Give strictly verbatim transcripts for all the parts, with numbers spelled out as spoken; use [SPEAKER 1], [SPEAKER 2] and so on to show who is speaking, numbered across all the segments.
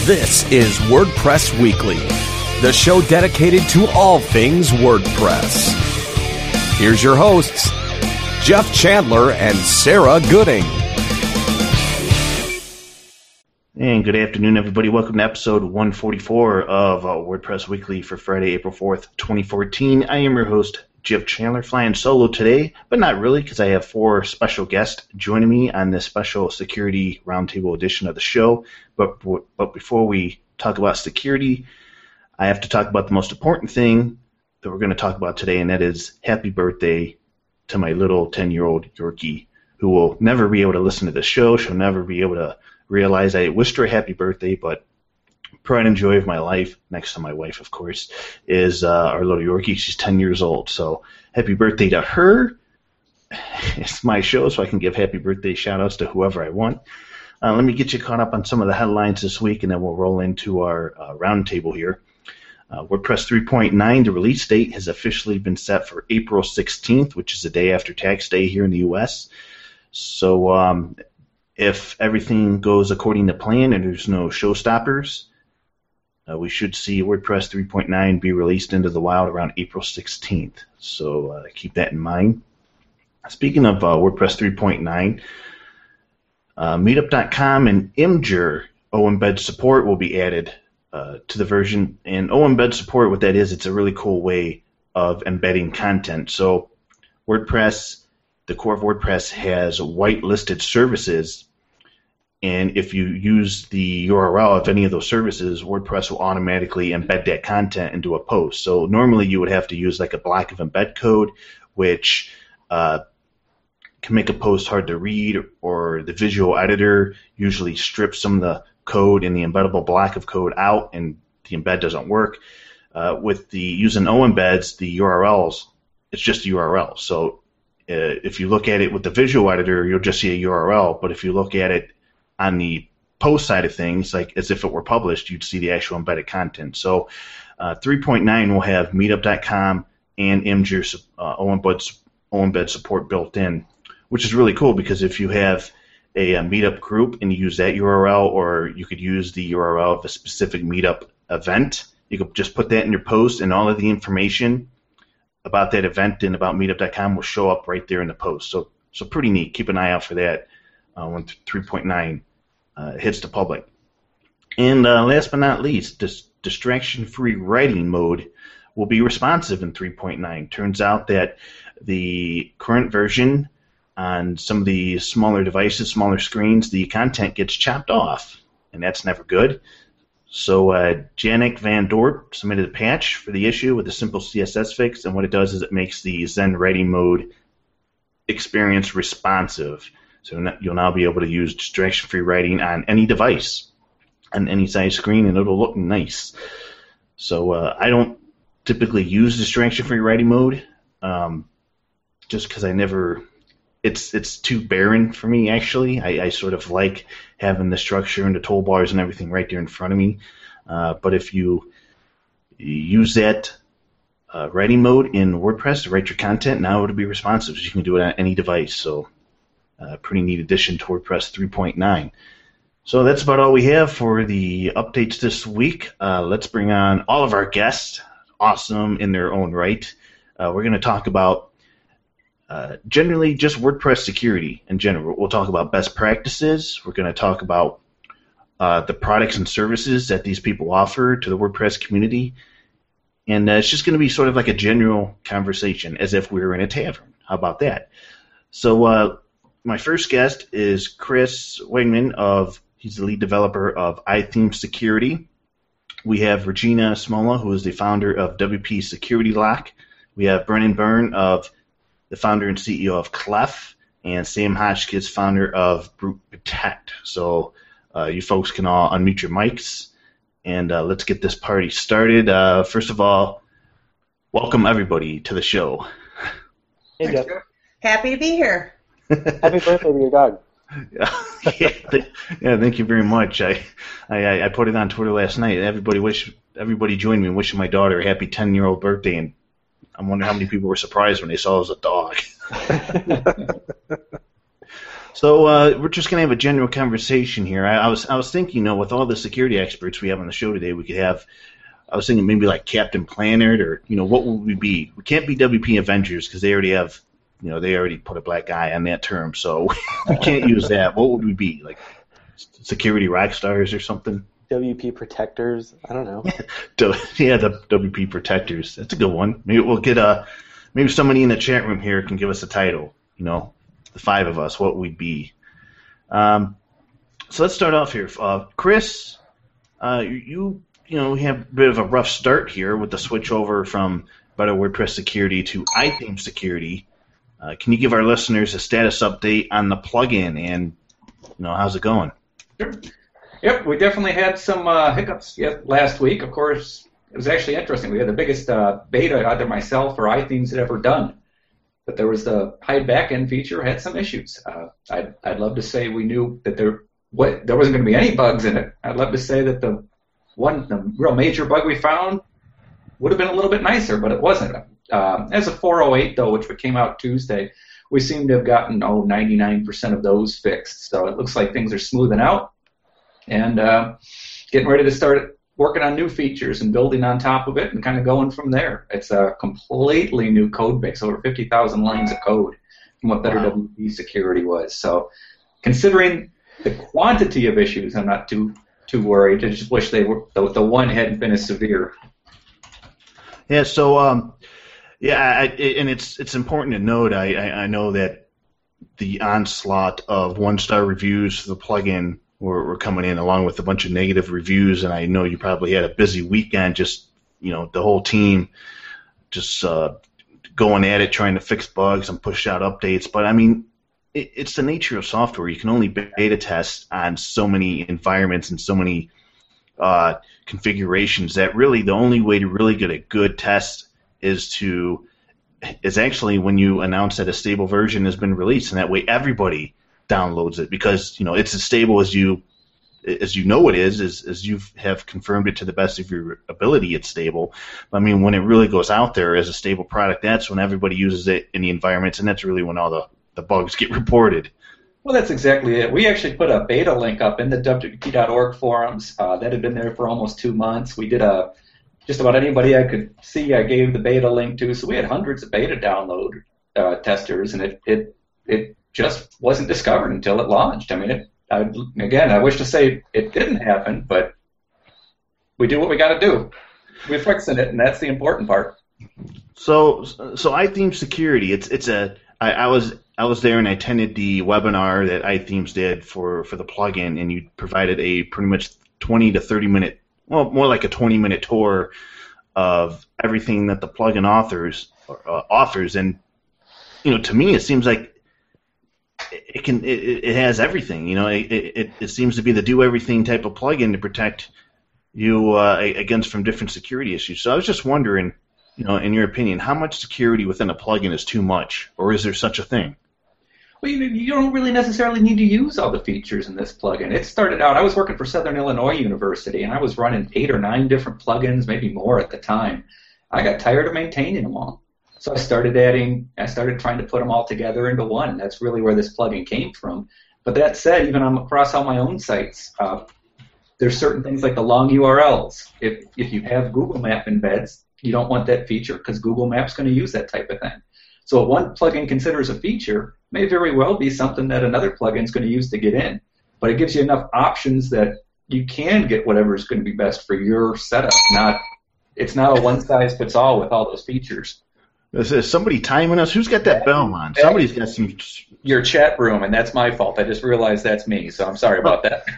[SPEAKER 1] This is WordPress Weekly, the show dedicated to all things WordPress. Here's your hosts, Jeff Chandler and Sarah Gooding.
[SPEAKER 2] And good afternoon, everybody. Welcome to episode one forty-four of uh, WordPress Weekly for Friday, April fourth, twenty fourteen. I am your host, Jeff Chandler, flying solo today, but not really, because I have four special guests joining me on this special security roundtable edition of the show. But but before we talk about security, I have to talk about the most important thing that we're going to talk about today, and that is happy birthday to my little ten-year-old Yorkie, who will never be able to listen to the show. She'll never be able to realize I wished her a happy birthday, but pride and joy of my life, next to my wife, of course, is uh, our little Yorkie. She's ten years old, so happy birthday to her. It's my show, so I can give happy birthday shout-outs to whoever I want. Uh, let me get you caught up on some of the headlines this week, and then we'll roll into our uh, roundtable here. Uh, WordPress three point nine, the release date has officially been set for April sixteenth, which is the day after tax day here in the U S. So um, if everything goes according to plan and there's no showstoppers, uh, we should see WordPress three point nine be released into the wild around April sixteenth. So uh, keep that in mind. Speaking of uh, WordPress three point nine, uh, Meetup dot com and Imgur O-Embed support will be added uh, to the version. And O-Embed support, what that is, it's a really cool way of embedding content. So WordPress, the core of WordPress, has whitelisted services, and if you use the U R L of any of those services, WordPress will automatically embed that content into a post. So normally you would have to use like a block of embed code, which uh, can make a post hard to read, or the visual editor usually strips some of the code in the embeddable block of code out, and the embed doesn't work. Uh, with the using O-Embeds, the U R Ls, it's just a U R L. So uh, if you look at it with the visual editor, you'll just see a U R L, but if you look at it on the post side of things, like as if it were published, you'd see the actual embedded content. So uh, three point nine will have Meetup dot com and Imgur uh, O-Embed, O-Embed support built in, which is really cool, because if you have a, a Meetup group and you use that U R L, or you could use the U R L of a specific Meetup event, you could just put that in your post, and all of the information about that event and about Meetup dot com will show up right there in the post. So, so pretty neat. Keep an eye out for that uh, when three point nine Uh, hits the public. And uh, last but not least, dis- distraction-free writing mode will be responsive in three point nine. Turns out that the current version on some of the smaller devices, smaller screens, the content gets chopped off, and that's never good. So uh, Janik Van Dort submitted a patch for the issue with a simple C S S fix, and what it does is it makes the Zen writing mode experience responsive. So you'll now be able to use distraction-free writing on any device, on any size screen, and it'll look nice. So uh, I don't typically use distraction-free writing mode, um, just because I never, it's it's too barren for me, actually. I, I sort of like having the structure and the toolbars and everything right there in front of me. Uh, but if you use that uh, writing mode in WordPress to write your content, now it'll be responsive, so you can do it on any device. So Uh, pretty neat addition to WordPress three point nine. So that's about all we have for the updates this week. Uh, let's bring on all of our guests, awesome in their own right. Uh, we're going to talk about uh, generally just WordPress security in general. We'll talk about best practices. We're going to talk about uh, the products and services that these people offer to the WordPress community. And uh, it's just going to be sort of like a general conversation, as if we were in a tavern. How about that? So uh, my first guest is Chris Wegman of, he's the lead developer of iTheme Security. We have Regina Smola, who is the founder of W P Security Lock. We have Brennan Byrne, of the founder and C E O of Clef, and Sam Hotchkiss, founder of Brute Protect. So uh, you folks can all unmute your mics, and uh, let's get this party started. Uh, first of all, welcome everybody to the show.
[SPEAKER 3] Hey, Jeff.
[SPEAKER 4] Happy to be here.
[SPEAKER 3] Happy birthday to your dog.
[SPEAKER 2] yeah, yeah, thank you very much. I, I, I put it on Twitter last night. Everybody wish, everybody joined me in wishing my daughter a happy ten-year-old birthday, and I'm wondering how many people were surprised when they saw it was a dog. So uh, we're just going to have a general conversation here. I, I was I was thinking, you know, with all the security experts we have on the show today, we could have. I was thinking maybe like Captain Planet, or you know, what would we be? We can't be W P Avengers because they already have, you know, they already put a black guy on that term, so we can't use that. What would we be? Like security rock stars or something?
[SPEAKER 3] W P Protectors. I don't know.
[SPEAKER 2] Yeah, the W P Protectors. That's a good one. Maybe we'll get a. Maybe somebody in the chat room here can give us a title. You know, the five of us, what we'd be. Um, so let's start off here. Uh, Chris, uh, you. You know, we have a bit of a rough start here with the switch over from Better WordPress Security to iTheme Security. Uh, can you give our listeners a status update on the plugin, and you know, how's it going?
[SPEAKER 4] Sure. Yep, we definitely had some uh, hiccups yet last week. Of course, it was actually interesting. We had the biggest uh, beta either myself or iThemes had ever done. But there was the hide backend feature had some issues. Uh, I'd, I'd love to say we knew that there what there wasn't going to be any bugs in it. I'd love to say that the One the real major bug we found would have been a little bit nicer, but it wasn't. Um, as of four oh eight, though, which came out Tuesday, we seem to have gotten, oh, ninety-nine percent of those fixed. So it looks like things are smoothing out and uh, getting ready to start working on new features and building on top of it and kind of going from there. It's a completely new code base, over fifty thousand lines of code from what Better W P Security was. So considering the quantity of issues, I'm not too... too worried. I just wish they were the, the one hadn't been as severe.
[SPEAKER 2] Yeah. So, um, yeah, I, and it's it's important to note. I, I, I know that the onslaught of one-star reviews for the plugin were, were coming in, along with a bunch of negative reviews. And I know you probably had a busy weekend. Just you know, the whole team just uh, going at it, trying to fix bugs and push out updates. But I mean, it's the nature of software. You can only beta test on so many environments and so many uh, configurations that really the only way to really get a good test is to is actually when you announce that a stable version has been released, and that way everybody downloads it because you know it's as stable as you as you know it is, as as you have confirmed it to the best of your ability. It's stable. I mean, when it really goes out there as a stable product, that's when everybody uses it in the environments, and that's really when all the the bugs get reported.
[SPEAKER 4] Well, that's exactly it. We actually put a beta link up in the W P dot org forums uh, that had been there for almost two months. We did a just about anybody I could see I gave the beta link to. So we had hundreds of beta download uh, testers, and it, it it just wasn't discovered until it launched. I mean, it, I, again, I wish to say it didn't happen, but we do what we got to do. We're fixing it, and that's the important part.
[SPEAKER 2] So, so iTheme Security, it's it's a I, I was I was there and I attended the webinar that iThemes did for, for the plugin, and you provided a pretty much twenty to thirty minute, well, more like a twenty minute tour of everything that the plugin authors uh, offers, and you know, to me, it seems like it can it, it has everything. You know, it, it it seems to be the do everything type of plugin to protect you uh, against from different security issues. So I was just wondering, you know, in your opinion, how much security within a plugin is too much, or is there such a thing?
[SPEAKER 4] Well, you, you don't really necessarily need to use all the features in this plugin. It started out, I was working for Southern Illinois University, and I was running eight or nine different plugins, maybe more at the time. I got tired of maintaining them all. So I started adding, I started trying to put them all together into one. That's really where this plugin came from. But that said, even I'm across all my own sites, uh, there's certain things like the long U R Ls. If, if you have Google Map embeds, you don't want that feature because Google Maps going to use that type of thing. So what one plugin considers a feature may very well be something that another plugin is going to use to get in. But it gives you enough options that you can get whatever is going to be best for your setup. Not, it's not a one-size-fits-all with all those features.
[SPEAKER 2] Is, is somebody timing us? Who's got that bell on? Somebody's got some...
[SPEAKER 4] Your chat room, and that's my fault. I just realized that's me, so I'm sorry about that.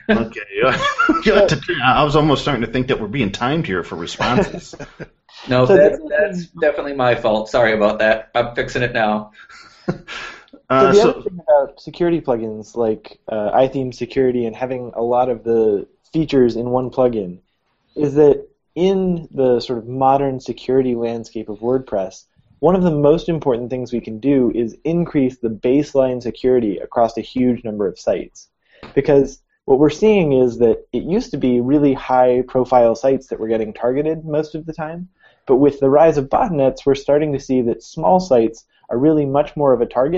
[SPEAKER 2] Okay. I was almost starting to think that we're being timed here for responses.
[SPEAKER 4] No, that's, that's definitely my fault. Sorry about that. I'm fixing it now.
[SPEAKER 3] Uh, so the so, other thing about security plugins like uh, iTheme Security and having a lot of the features in one plugin is that in the sort of modern security landscape of WordPress, one of the most important things we can do is increase the baseline security across a huge number of sites. Because what we're seeing is that it used to be really high-profile sites that were getting targeted most of the time, but with the rise of botnets, we're starting to see that small sites are really much more of a target,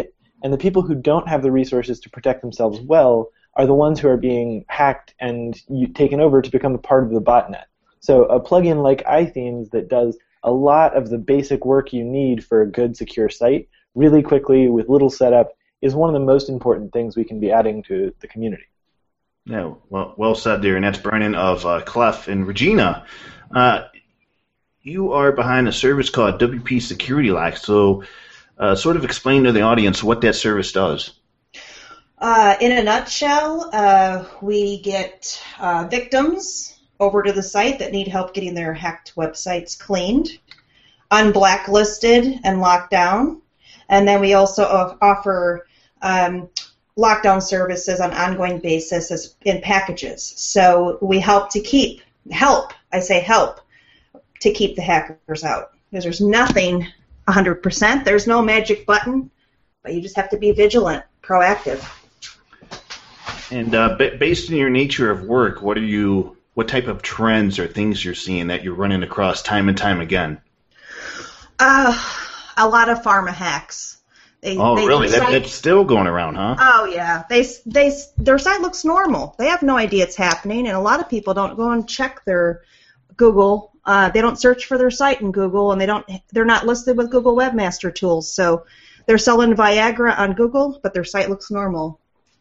[SPEAKER 3] And the people who don't have the resources to protect themselves well are the ones who are being hacked and you, taken over to become a part of the botnet. So a plugin like iThemes that does a lot of the basic work you need for a good, secure site really quickly with little setup is one of the most important things we can be adding to the community.
[SPEAKER 2] Yeah, well, well said there, and that's Brennan of uh, Clef. And Regina, uh, you are behind a service called W P Security Lock, so uh, sort of explain to the audience what that service does.
[SPEAKER 5] Uh, in a nutshell, uh, we get uh, victims over to the site that need help getting their hacked websites cleaned, unblacklisted and locked down, and then we also offer um, lockdown services on an ongoing basis as in packages. So we help to keep, help, I say help, to keep the hackers out. Because there's nothing one hundred percent, there's no magic button, but you just have to be vigilant, proactive.
[SPEAKER 2] And uh, b- based on your nature of work, what are you, what type of trends or things you're seeing that you're running across time and time again?
[SPEAKER 5] Uh, a lot of pharma hacks. They,
[SPEAKER 2] oh,
[SPEAKER 5] they
[SPEAKER 2] really? That,
[SPEAKER 5] site,
[SPEAKER 2] that's still going around, huh?
[SPEAKER 5] Oh, yeah. They, they, their site looks normal. They have no idea it's happening, and a lot of people don't go and check their Google. Uh, they don't search for their site in Google, and they don't. They're not listed with Google Webmaster Tools. So they're selling Viagra on Google, but their site looks normal.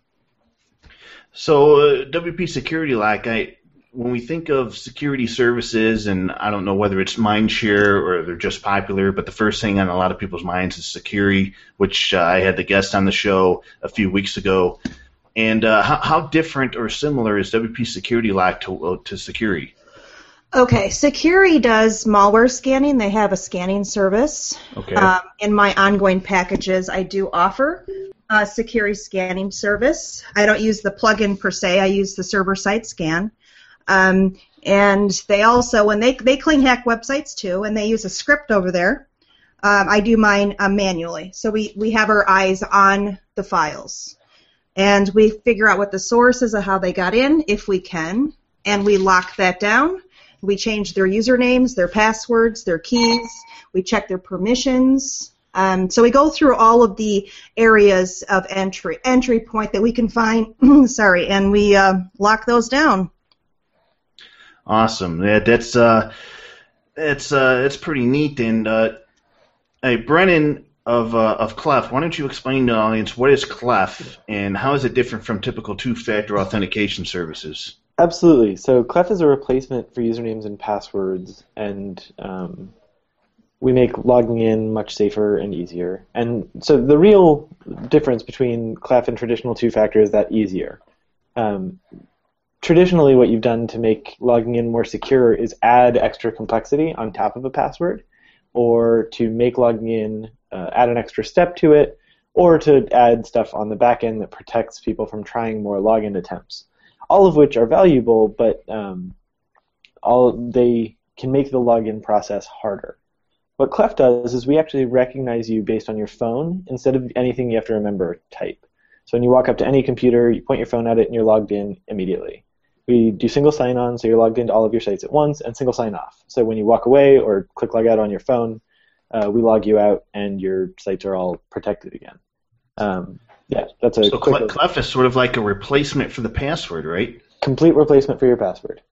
[SPEAKER 2] So uh, W P Security Lock, I, when we think of security services, and I don't know whether it's Mindshare or they're just popular, but the first thing on a lot of people's minds is Securi, which uh, I had the guest on the show a few weeks ago. And uh, how, how different or similar is W P Security Lock to, uh, to Securi?
[SPEAKER 5] Okay, Securi does malware scanning. They have a scanning service.
[SPEAKER 2] Okay.
[SPEAKER 5] Um, in my ongoing packages, I do offer a Securi scanning service. I don't use the plugin per se. I use the server-side scan. Um, and they also, when they they clean hack websites too, and they use a script over there, um, I do mine uh, manually. So we, we have our eyes on the files. And we figure out what the source is of how they got in, if we can, and we lock that down. We change their usernames, their passwords, their keys. We check their permissions. Um, so we go through all of the areas of entry entry point that we can find. sorry, and we uh, lock those down.
[SPEAKER 2] Awesome. Yeah, that's uh, it's uh, it's pretty neat. And uh, hey, Brennan of uh, of Clef, why don't you explain to the audience what is Clef and how is it different from typical two-factor authentication services?
[SPEAKER 3] Absolutely. So Clef is a replacement for usernames and passwords, and um, we make logging in much safer and easier. And so the real difference between Clef and traditional two-factor is that easier. Um, traditionally, what you've done to make logging in more secure is add extra complexity on top of a password, or to make logging in uh, add an extra step to it, or to add stuff on the back end that protects people from trying more login attempts. All of which are valuable, but um, all they can make the login process harder. What Clef does is we actually recognize you based on your phone instead of anything you have to remember or type. So when you walk up to any computer, you point your phone at it and you're logged in immediately. We do single sign-on, so you're logged into all of your sites at once, and single sign-off. So when you walk away or click log out on your phone, uh, we log you out and your sites are all protected again. Um, Yeah, that's a
[SPEAKER 2] so
[SPEAKER 3] quick
[SPEAKER 2] Clef is sort of like a replacement for the password, right?
[SPEAKER 3] Complete replacement for your password.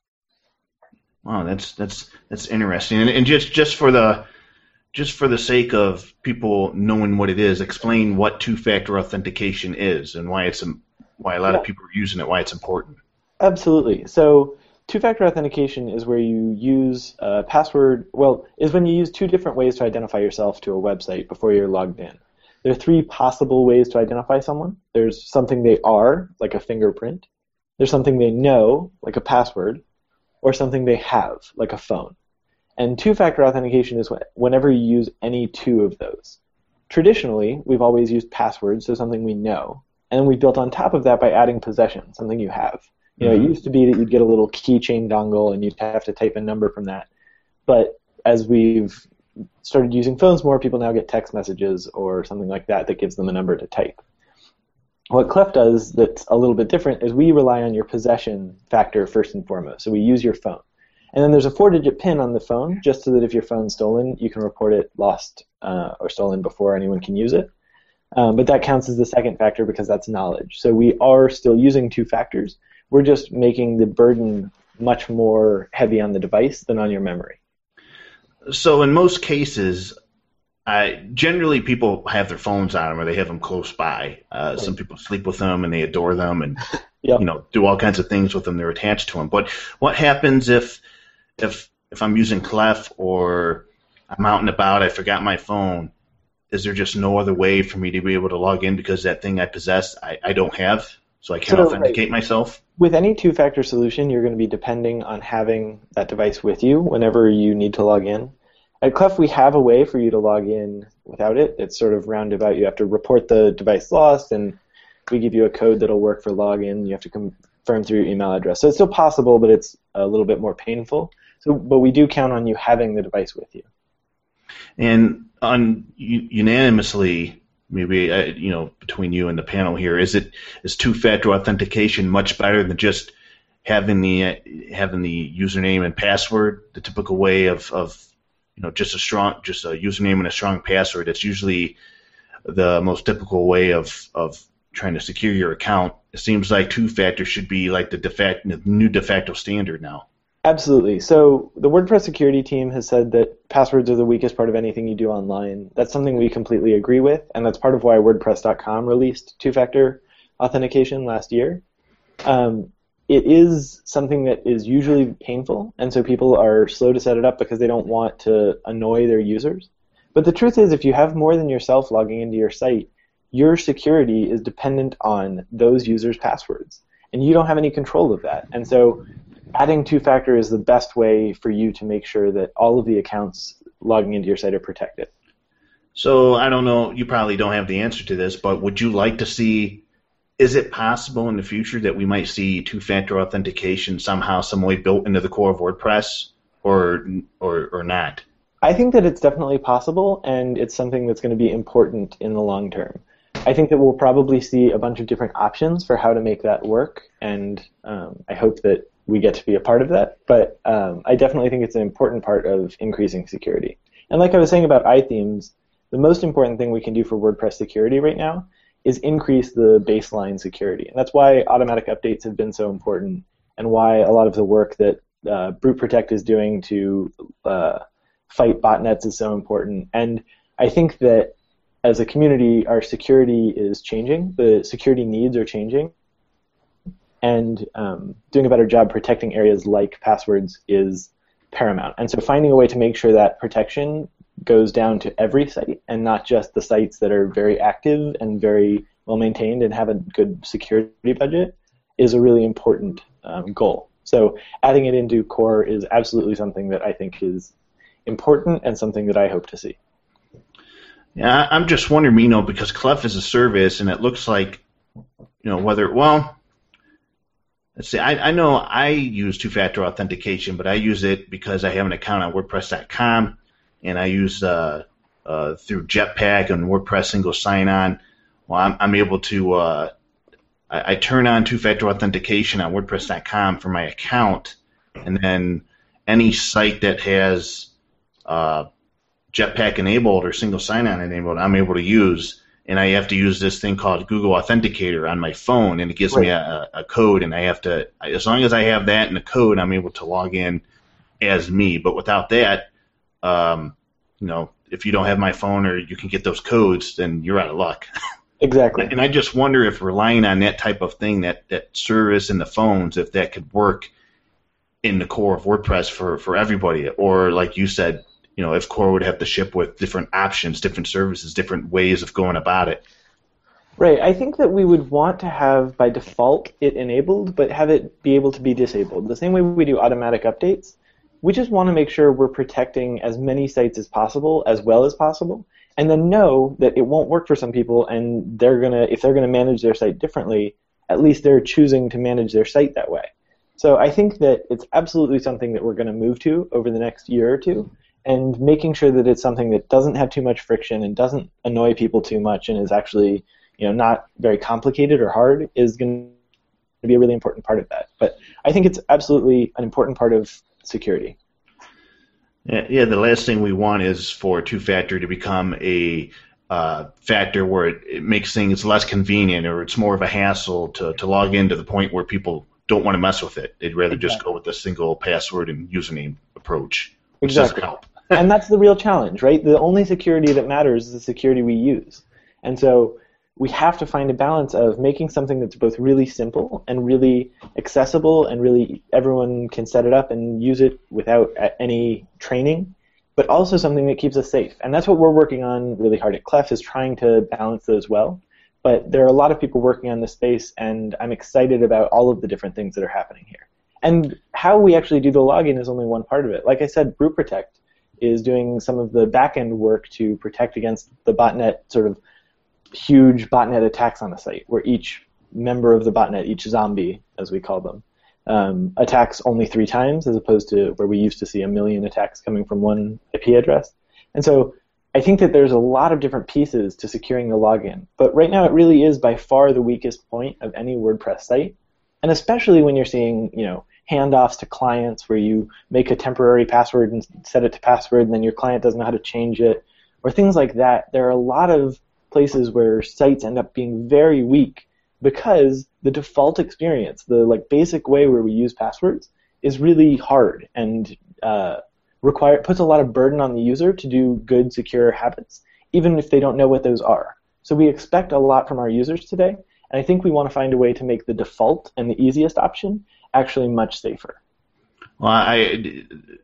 [SPEAKER 2] Wow, that's that's that's interesting. And, and just just for the just for the sake of people knowing what it is, explain what two-factor authentication is and why it's why a lot
[SPEAKER 3] yeah.
[SPEAKER 2] of people are using it, why it's important.
[SPEAKER 3] Absolutely. So two-factor authentication is where you use a password. Well, is when you use two different ways to identify yourself to a website before you're logged in. There are three possible ways to identify someone. There's something they are, like a fingerprint. There's something they know, like a password, or something they have, like a phone. And two-factor authentication is whenever you use any two of those. Traditionally, we've always used passwords, so something we know. And we built on top of that by adding possession, something you have. You know, mm-hmm. It used to be that you'd get a little keychain dongle and you'd have to type a number from that. But as we've started using phones more, people now get text messages or something like that that gives them a number to type. What Clef does that's a little bit different is we rely on your possession factor first and foremost. So we use your phone. And then there's a four-digit PIN on the phone, just so that if your phone's stolen, you can report it lost uh, or stolen before anyone can use it. Um, but that counts as the second factor because that's knowledge. So we are still using two factors. We're just making the burden much more heavy on the device than on your memory.
[SPEAKER 2] So in most cases, I, generally people have their phones on them or they have them close by. Uh, right. Some people sleep with them and they adore them and yep. you know do all kinds of things with them. They're attached to them. But what happens if if if I'm using Clef or I'm out and about, I forgot my phone? Is there just no other way for me to be able to log in because that thing I possess I, I don't have, so I can't so, authenticate right. myself?
[SPEAKER 3] With any two-factor solution, you're going to be depending on having that device with you whenever you need to log in. At Clef, we have a way for you to log in without it. It's sort of roundabout. You have to report the device lost, and we give you a code that'll work for login. You have to confirm through your email address. So it's still possible, but it's a little bit more painful. So, but we do count on you having the device with you.
[SPEAKER 2] And on unanimously, maybe uh, you know, between you and the panel here, is it is two-factor authentication much better than just having the uh, having the username and password, the typical way of, of you know just a strong just a username and a strong password? That's usually the most typical way of of trying to secure your account. It seems like two-factor should be like the de facto, the new de facto standard now.
[SPEAKER 3] Absolutely. So the WordPress security team has said that passwords are the weakest part of anything you do online. That's something we completely agree with, and that's part of why WordPress dot com released two-factor authentication last year. Um, it is something that is usually painful, and so people are slow to set it up because they don't want to annoy their users. But the truth is, if you have more than yourself logging into your site, your security is dependent on those users' passwords, and you don't have any control of that. And so adding two-factor is the best way for you to make sure that all of the accounts logging into your site are protected.
[SPEAKER 2] So I don't know, you probably don't have the answer to this, but would you like to see, is it possible in the future that we might see two-factor authentication somehow, some way built into the core of WordPress, or or or not?
[SPEAKER 3] I think that it's definitely possible, and it's something that's going to be important in the long term. I think that we'll probably see a bunch of different options for how to make that work, and um, I hope that we get to be a part of that, but um, I definitely think it's an important part of increasing security. And like I was saying about iThemes, the most important thing we can do for WordPress security right now is increase the baseline security. And that's why automatic updates have been so important, and why a lot of the work that uh, Brute Protect is doing to uh, fight botnets is so important. And I think that as a community, our security is changing. The security needs are changing. And um, doing a better job protecting areas like passwords is paramount. And so finding a way to make sure that protection goes down to every site and not just the sites that are very active and very well maintained and have a good security budget is a really important um, goal. So adding it into core is absolutely something that I think is important and something that I hope to see.
[SPEAKER 2] Yeah, I'm just wondering, you know, because Clef is a service and it looks like, you know, whether, well, let's see, I, I know I use two-factor authentication, but I use it because I have an account on WordPress dot com, and I use uh, uh, through Jetpack and WordPress single sign-on. Well, I'm, I'm able to, uh, I, I turn on two-factor authentication on WordPress dot com for my account, and then any site that has uh, Jetpack enabled or single sign-on enabled, I'm able to use. And I have to use this thing called Google Authenticator on my phone, and it gives right. me a, a code, and I have to, as long as I have that and the code, I'm able to log in as me. But without that, um, you know, if you don't have my phone or you can get those codes, then you're out of luck.
[SPEAKER 3] Exactly.
[SPEAKER 2] And I just wonder if relying on that type of thing, that, that service in the phones, if that could work in the core of WordPress for, for everybody, or like you said, you know, if core would have to ship with different options, different services, different ways of going about it.
[SPEAKER 3] Right. I think that we would want to have, by default, it enabled, but have it be able to be disabled. The same way we do automatic updates. We just want to make sure we're protecting as many sites as possible, as well as possible, and then know that it won't work for some people, and they're gonna, if they're going to manage their site differently, at least they're choosing to manage their site that way. So I think that it's absolutely something that we're going to move to over the next year or two. And making sure that it's something that doesn't have too much friction and doesn't annoy people too much and is actually, you know, not very complicated or hard is going to be a really important part of that. But I think it's absolutely an important part of security.
[SPEAKER 2] Yeah, yeah. The last thing we want is for two-factor to become a uh, factor where it, it makes things less convenient, or it's more of a hassle to, to log in to the point where people don't want to mess with it. They'd rather
[SPEAKER 3] Exactly.
[SPEAKER 2] just go with the single password and username approach, which
[SPEAKER 3] Exactly.
[SPEAKER 2] doesn't help.
[SPEAKER 3] And that's the real challenge, right? The only security that matters is the security we use. And so we have to find a balance of making something that's both really simple and really accessible and really everyone can set it up and use it without any training, but also something that keeps us safe. And that's what we're working on really hard at Clef, is trying to balance those well. But there are a lot of people working on this space, and I'm excited about all of the different things that are happening here. And how we actually do the login is only one part of it. Like I said, Brute Protect is doing some of the back-end work to protect against the botnet, sort of huge botnet attacks on the site, where each member of the botnet, each zombie, as we call them, um, attacks only three times, as opposed to where we used to see a million attacks coming from one I P address. And so I think that there's a lot of different pieces to securing the login, but right now it really is by far the weakest point of any WordPress site, and especially when you're seeing, you know, handoffs to clients where you make a temporary password and set it to password and then your client doesn't know how to change it, or things like that. There are a lot of places where sites end up being very weak because the default experience, the like basic way where we use passwords, is really hard and uh, require puts a lot of burden on the user to do good, secure habits, even if they don't know what those are. So we expect a lot from our users today, and I think we want to find a way to make the default and the easiest option actually much safer.
[SPEAKER 2] Well, I,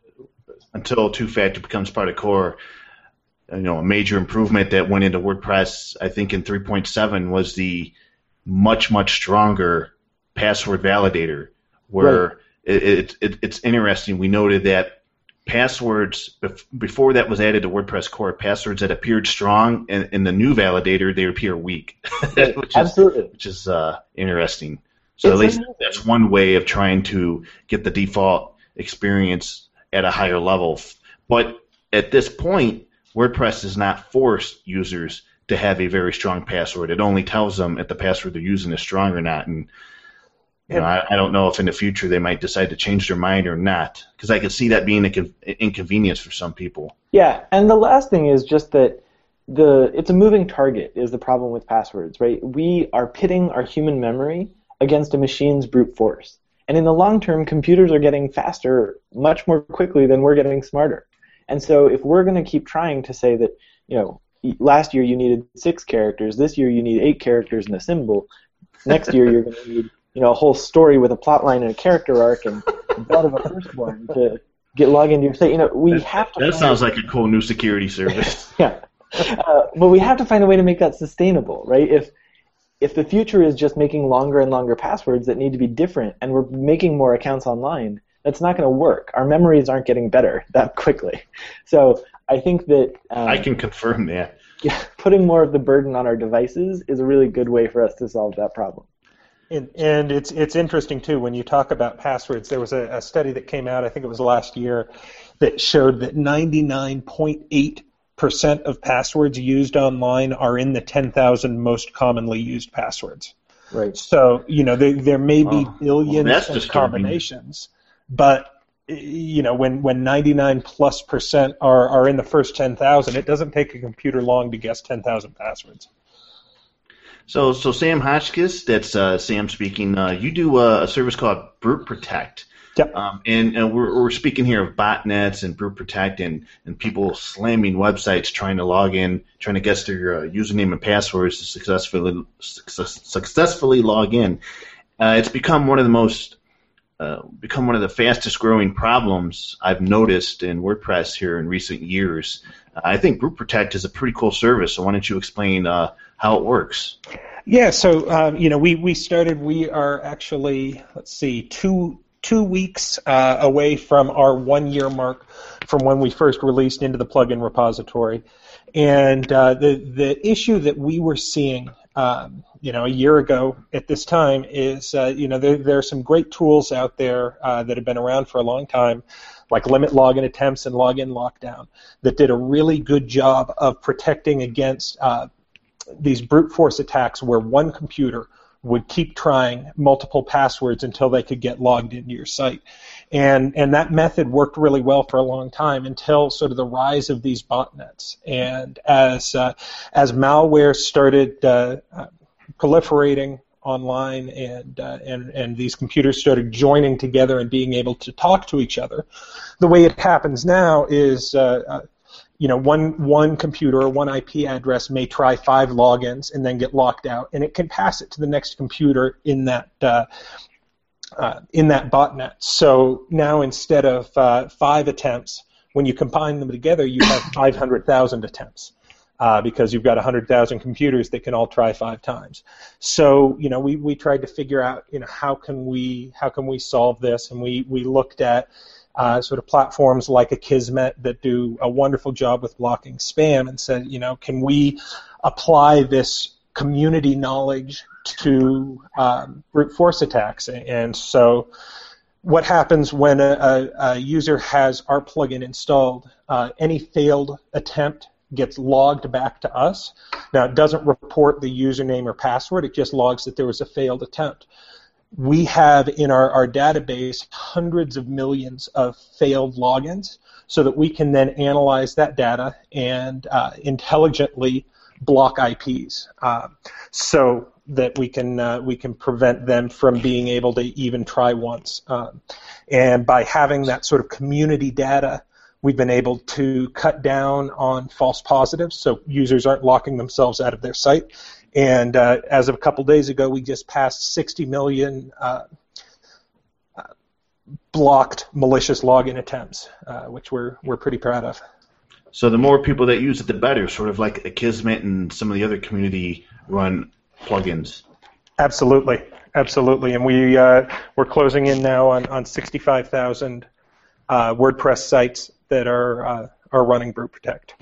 [SPEAKER 2] until two-factor becomes part of core, you know, a major improvement that went into WordPress, I think in three point seven, was the much, much stronger password validator, where
[SPEAKER 3] Right.
[SPEAKER 2] it, it, it, it's interesting. We noted that passwords, bef- before that was added to WordPress core, passwords that appeared strong in, in the new validator, they appear weak,
[SPEAKER 3] Right.
[SPEAKER 2] which is,
[SPEAKER 3] Absolutely.
[SPEAKER 2] which is uh, interesting. So
[SPEAKER 3] It's
[SPEAKER 2] at least
[SPEAKER 3] amazing.
[SPEAKER 2] that's one way of trying to get the default experience at a higher level. But at this point, WordPress does not force users to have a very strong password. It only tells them if the password they're using is strong or not. And you know, I, I don't know if in the future they might decide to change their mind or not, because I could see that being an con- inconvenience for some people.
[SPEAKER 3] Yeah, and the last thing is just that the it's a moving target is the problem with passwords, right? We are pitting our human memory against a machine's brute force. And in the long term, computers are getting faster much more quickly than we're getting smarter. And so if we're going to keep trying to say that, you know, last year you needed six characters, this year you need eight characters and a symbol, next year you're going to need, you know, a whole story with a plot line and a character arc and blood of a firstborn to get log into your site. You know, we
[SPEAKER 2] That,
[SPEAKER 3] have to.
[SPEAKER 2] that
[SPEAKER 3] find
[SPEAKER 2] sounds like a cool new security service.
[SPEAKER 3] yeah, uh, but we have to find a way to make that sustainable, right? If if the future is just making longer and longer passwords that need to be different, and we're making more accounts online, that's not going to work. Our memories aren't getting better that quickly. So I think that um,
[SPEAKER 2] I can confirm that.
[SPEAKER 3] yeah, putting more of the burden on our devices is a really good way for us to solve that problem.
[SPEAKER 6] And, and it's it's interesting too when you talk about passwords. There was a, a study that came out, I think it was last year, that showed that ninety-nine point eight percent of passwords used online are in the ten thousand most commonly used passwords.
[SPEAKER 3] Right.
[SPEAKER 6] So you know there there may be
[SPEAKER 2] Oh,
[SPEAKER 6] billions
[SPEAKER 2] well, that's
[SPEAKER 6] of
[SPEAKER 2] disturbing.
[SPEAKER 6] combinations, but you know when when ninety-nine plus percent are are in the first ten thousand, it doesn't take a computer long to guess ten thousand passwords.
[SPEAKER 2] So, so Sam Hotchkiss, that's uh, Sam speaking. Uh, you do uh, a service called Brute Protect.
[SPEAKER 6] Yep.
[SPEAKER 2] Um, and and we're, we're speaking here of botnets and Brute Protect and, and people slamming websites trying to log in, trying to guess their uh, username and passwords to successfully success, successfully log in. Uh, it's become one of the most uh, become one of the fastest growing problems I've noticed in WordPress here in recent years. Uh, I think Brute Protect is a pretty cool service. So why don't you explain uh, how it works?
[SPEAKER 6] Yeah, so um, you know, we, we started. We are actually, let's see, two two weeks uh, away from our one year mark from when we first released into the plugin repository, and uh, the the issue that we were seeing, um, you know, a year ago at this time is, uh, you know, there there are some great tools out there uh, that have been around for a long time, like limit login attempts and login lockdown, that did a really good job of protecting against Uh, these brute force attacks where one computer would keep trying multiple passwords until they could get logged into your site. And and that method worked really well for a long time until sort of the rise of these botnets. And as uh, as malware started uh, uh, proliferating online, and uh, and and these computers started joining together and being able to talk to each other, the way it happens now is, uh, uh, you know, one one computer or one I P address may try five logins and then get locked out, and it can pass it to the next computer in that. Uh, Uh, in that botnet. So now instead of uh, five attempts, when you combine them together, you have five hundred thousand attempts uh, because you've got one hundred thousand computers that can all try five times. So, you know, we, we tried to figure out, you know, how can we how can we solve this, and we, we looked at uh, sort of platforms like Akismet that do a wonderful job with blocking spam, and said, you know, can we apply this community knowledge to um, brute force attacks? And so what happens when a, a, a user has our plugin installed, uh, any failed attempt gets logged back to us. Now, it doesn't report the username or password, it just logs that there was a failed attempt. We have in our, our database hundreds of millions of failed logins, so that we can then analyze that data and uh, intelligently block I Ps, uh, so that we can uh, we can prevent them from being able to even try once. Um, and by having that sort of community data, we've been able to cut down on false positives, so users aren't locking themselves out of their site. And uh, as of a couple days ago, we just passed sixty million uh, uh, blocked malicious login attempts, uh, which we're we're pretty proud of.
[SPEAKER 2] So the more people that use it, the better, sort of like Akismet and some of the other community-run plugins.
[SPEAKER 6] Absolutely, absolutely. And we, uh, we're closing in now on, on sixty-five thousand uh, WordPress sites that are uh, are running Brute Protect.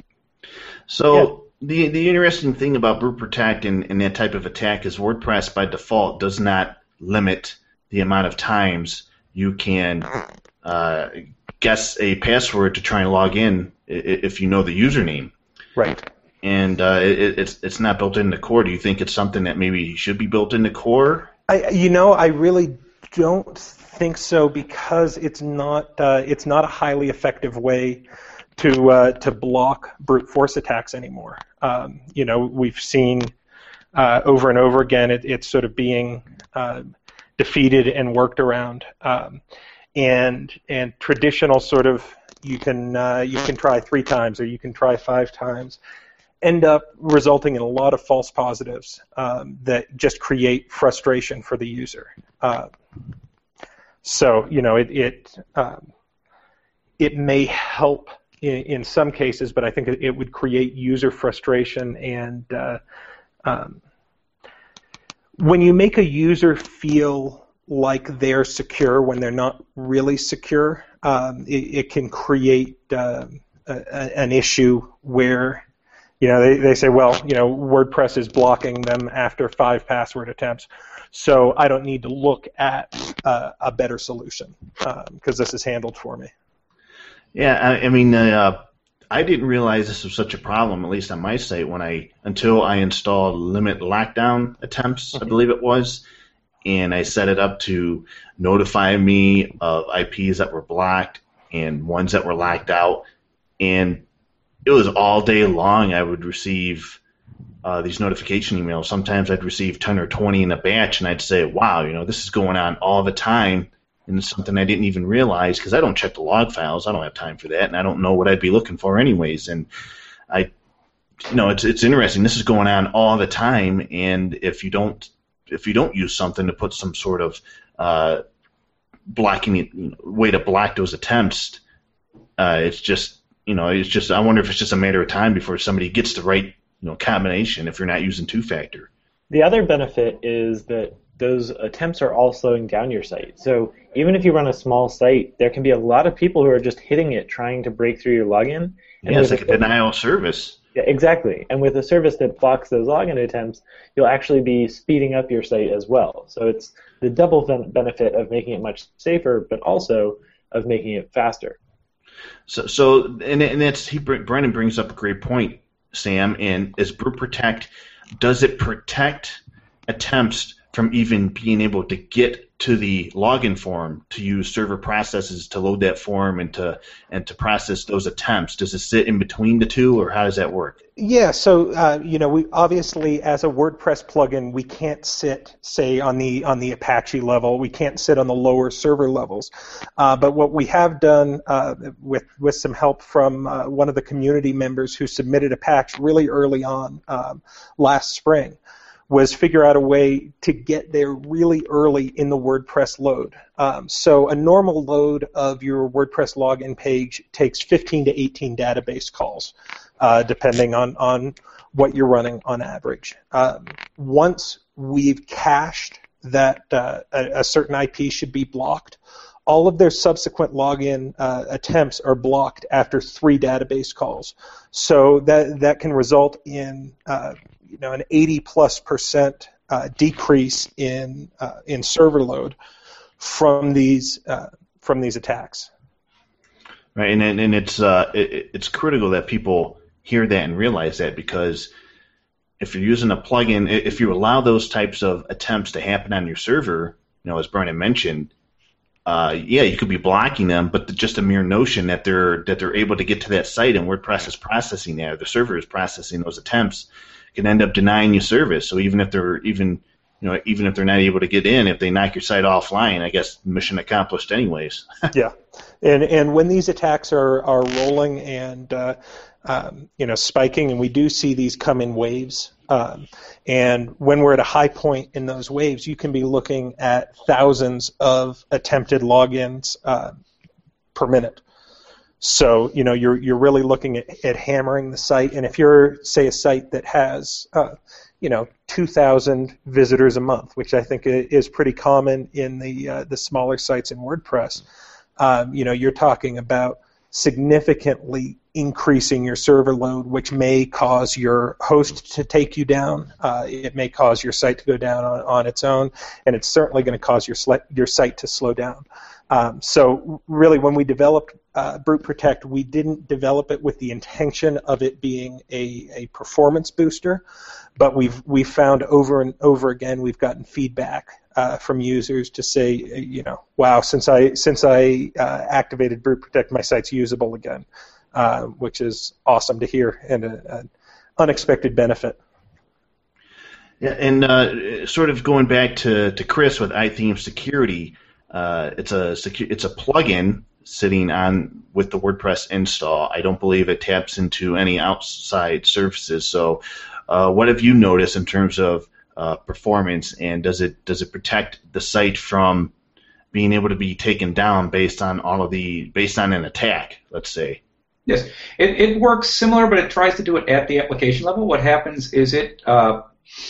[SPEAKER 2] So
[SPEAKER 6] yeah.
[SPEAKER 2] the the interesting thing about Brute Protect and, and that type of attack is WordPress by default does not limit the amount of times you can uh, guess a password to try and log in if you know the username.
[SPEAKER 6] Right.
[SPEAKER 2] And uh, it, it's it's not built into Core. Do you think it's something that maybe should be built into Core?
[SPEAKER 6] I, you know, I really don't think so, because it's not uh, it's not a highly effective way to uh, to block brute force attacks anymore. Um, you know, we've seen uh, over and over again it, it's sort of being uh, defeated and worked around. Um, and and traditional sort of you can uh, you can try three times or you can try five times, end up resulting in a lot of false positives um, that just create frustration for the user. Uh, so you know it it um, it may help in, in some cases, but I think it would create user frustration. And uh, um, when you make a user feel like they're secure when they're not really secure, um, it, it can create uh, a, a, an issue where, you know, they, they say, well, you know, WordPress is blocking them after five password attempts, so I don't need to look at uh, a better solution because um, this is handled for me.
[SPEAKER 2] Yeah, I, I mean, uh, I didn't realize this was such a problem, at least on my site, when I until I installed limit lockdown attempts, I believe it was. And I set it up to notify me of I Ps that were blocked and ones that were locked out. And it was all day long I would receive uh, these notification emails. Sometimes I'd receive ten or twenty in a batch, and I'd say, wow, you know, this is going on all the time. And it's something I didn't even realize because I don't check the log files. I don't have time for that, and I don't know what I'd be looking for anyways. And I, you know, it's it's interesting. This is going on all the time, and if you don't if you don't use something to put some sort of uh, blocking way to block those attempts, uh, it's just you know it's just I wonder if it's just a matter of time before somebody gets the right you know combination if you're not using two-factor.
[SPEAKER 3] The other benefit is that those attempts are all slowing down your site. So even if you run a small site, there can be a lot of people who are just hitting it trying to break through your login.
[SPEAKER 2] And yeah, it's like a denial of service.
[SPEAKER 3] Yeah, exactly. And with a service that blocks those login attempts, you'll actually be speeding up your site as well. So it's the double benefit of making it much safer, but also of making it faster.
[SPEAKER 2] So, so and, and that's he, Brendan brings up a great point, Sam. And is Brute Protect, does it protect attempts from even being able to get to the login form to use server processes to load that form and to and to process those attempts? Does it sit in between the two, or how does that work?
[SPEAKER 6] Yeah, so uh, you know, we obviously as a WordPress plugin, we can't sit, say, on the on the Apache level. We can't sit on the lower server levels. Uh, but what we have done uh, with with some help from uh, one of the community members who submitted a patch really early on um, last spring, was figure out a way to get there really early in the WordPress load. Um, so a normal load of your WordPress login page takes fifteen to eighteen database calls, uh, depending on, on what you're running on average. Um, once we've cached that uh, a, a certain I P should be blocked, all of their subsequent login uh, attempts are blocked after three database calls. So that that can result in uh, you know an eighty plus percent uh, decrease in uh, in server load from these uh, from these attacks.
[SPEAKER 2] Right, and and it's uh, it, it's critical that people hear that and realize that, because if you're using a plugin, if you allow those types of attempts to happen on your server, you know, as Brian mentioned, uh, yeah, you could be blocking them, but the, just a mere notion that they're that they're able to get to that site and WordPress is processing that, or the server is processing those attempts, can end up denying you service. So even if they're even you know even if they're not able to get in, if they knock your site offline, I guess mission accomplished anyways.
[SPEAKER 6] Yeah, and and when these attacks are are rolling and uh, um, you know spiking, and we do see these come in waves. Um, and when we're at a high point in those waves, you can be looking at thousands of attempted logins uh, per minute. So you know you're you're really looking at, at hammering the site. And if you're, say, a site that has uh, you know two thousand visitors a month, which I think is pretty common in the uh, the smaller sites in WordPress, um, you know you're talking about significantly increasing your server load, which may cause your host to take you down. Uh, it may cause your site to go down on, on its own, and it's certainly going to cause your sli- your site to slow down. Um, so really, when we developed uh, Brute Protect, we didn't develop it with the intention of it being a, a performance booster, but we've we've found over and over again, we've gotten feedback uh, from users to say, you know, wow, since I since I uh, activated Brute Protect, my site's usable again. Uh, which is awesome to hear, and an unexpected benefit.
[SPEAKER 2] Yeah, and uh, sort of going back to, to Chris with iTheme Security, uh, it's a secu- it's a plugin sitting on with the WordPress install. I don't believe it taps into any outside services. So, uh, what have you noticed in terms of uh, performance, and does it does it protect the site from being able to be taken down based on all of the based on an attack, let's say?
[SPEAKER 4] Yes, it, it works similar, but it tries to do it at the application level. What happens is it, uh,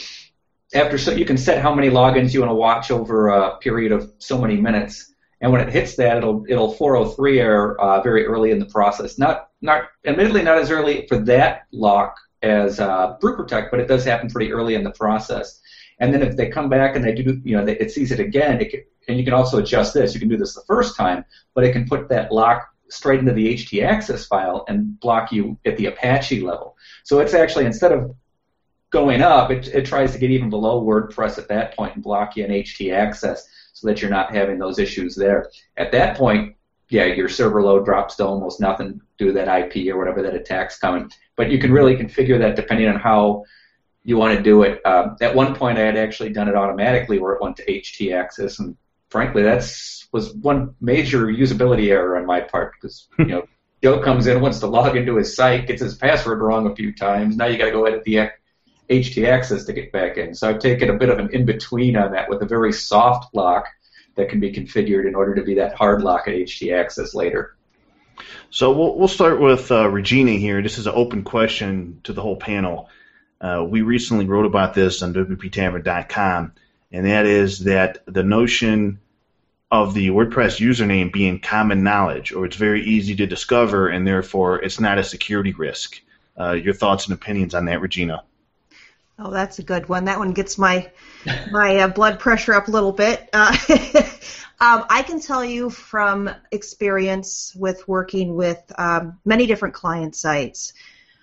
[SPEAKER 4] after so you can set how many logins you want to watch over a period of so many minutes, and when it hits that, it'll it'll four oh three error uh, very early in the process. Not not admittedly not as early for that lock as uh, Brute Protect, but it does happen pretty early in the process. And then if they come back and they do, you know, they, it sees it again, it can, and you can also adjust this. You can do this the first time, but it can put that lock straight into the H T access file and block you at the Apache level. So it's actually, instead of going up, it, it tries to get even below WordPress at that point and block you in H T access so that you're not having those issues there. At that point, yeah, your server load drops to almost nothing due to that I P or whatever that attack's coming. But you can really configure that depending on how you want to do it. Um, at one point, I had actually done it automatically where it went to H T access, and frankly, that's was one major usability error on my part, because you know Joe comes in, wants to log into his site, gets his password wrong a few times. Now you got to go edit the H T access to get back in. So I've taken a bit of an in-between on that with a very soft lock that can be configured in order to be that hard lock at H T access later.
[SPEAKER 2] So we'll we'll start with uh, Regina here. This is an open question to the whole panel. Uh, we recently wrote about this on W P Tavern dot com, and that is that the notion of the WordPress username being common knowledge, or it's very easy to discover, and therefore it's not a security risk. Uh, your thoughts and opinions on that, Regina?
[SPEAKER 5] Oh, that's a good one. That one gets my my uh, blood pressure up a little bit. Uh, um, I can tell you from experience with working with um, many different client sites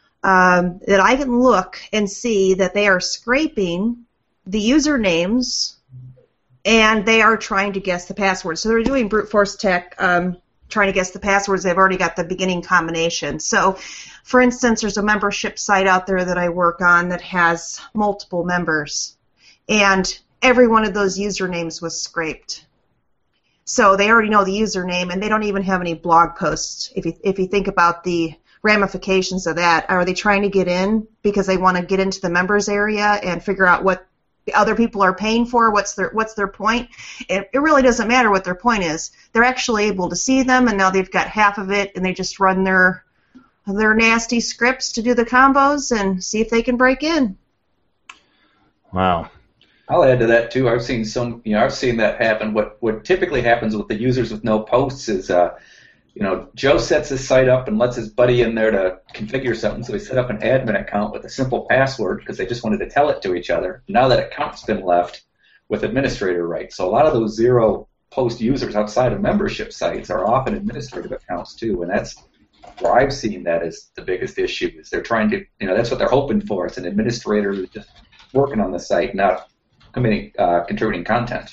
[SPEAKER 5] um, that I can look and see that they are scraping the usernames and they are trying to guess the password. So they're doing brute force tech, um, trying to guess the passwords. They've already got the beginning combination. So, for instance, there's a membership site out there that I work on that has multiple members, and every one of those usernames was scraped. So they already know the username, and they don't even have any blog posts. If you if you think about the ramifications of that, are they trying to get in because they want to get into the members area and figure out what the other people are paying for? What's their what's their point? It, it really doesn't matter what their point is. They're actually able to see them, and now they've got half of it, and they just run their their nasty scripts to do the combos and see if they can break in.
[SPEAKER 2] Wow.
[SPEAKER 4] I'll add to that too. I've seen some, you know, I've seen that happen. What what typically happens with the users with no posts is, uh, you know, Joe sets his site up and lets his buddy in there to configure something. So he set up an admin account with a simple password because they just wanted to tell it to each other. Now that account's been left with administrator rights. So a lot of those zero post users outside of membership sites are often administrative accounts too, and that's where I've seen that as the biggest issue. Is they're trying to, you know, that's what they're hoping for. It's an administrator who's just working on the site, not committing, uh, contributing content.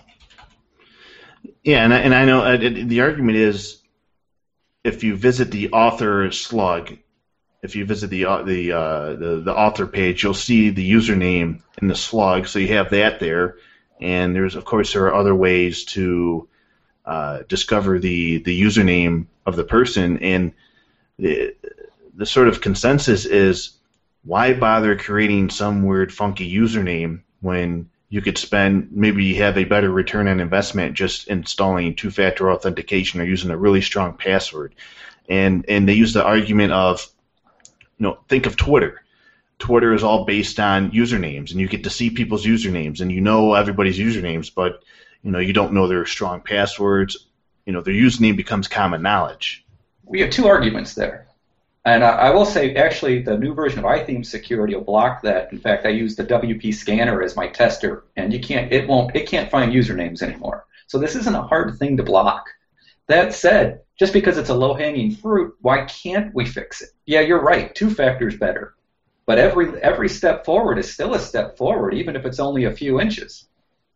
[SPEAKER 2] Yeah, and I, and I know uh, the argument is if you visit the author slug, if you visit the uh, the, uh, the the author page, you'll see the username in the slug, so you have that there. And there's, of course, there are other ways to uh, discover the the username of the person. And the the sort of consensus is, why bother creating some weird, funky username when you could spend, maybe have a better return on investment just installing two-factor authentication or using a really strong password. And and they use the argument of, you know, think of Twitter. Twitter is all based on usernames, and you get to see people's usernames, and you know everybody's usernames, but you know you don't know their strong passwords. You know, their username becomes common knowledge.
[SPEAKER 4] We have two arguments there. And uh, I will say, actually, the new version of iTheme Security will block that. In fact, I use the W P scanner as my tester, and you can't, it won't, it can't find usernames anymore. So this isn't a hard thing to block. That said, just because it's a low-hanging fruit, why can't we fix it? Yeah, you're right. Two factors better, but every every step forward is still a step forward, even if it's only a few inches.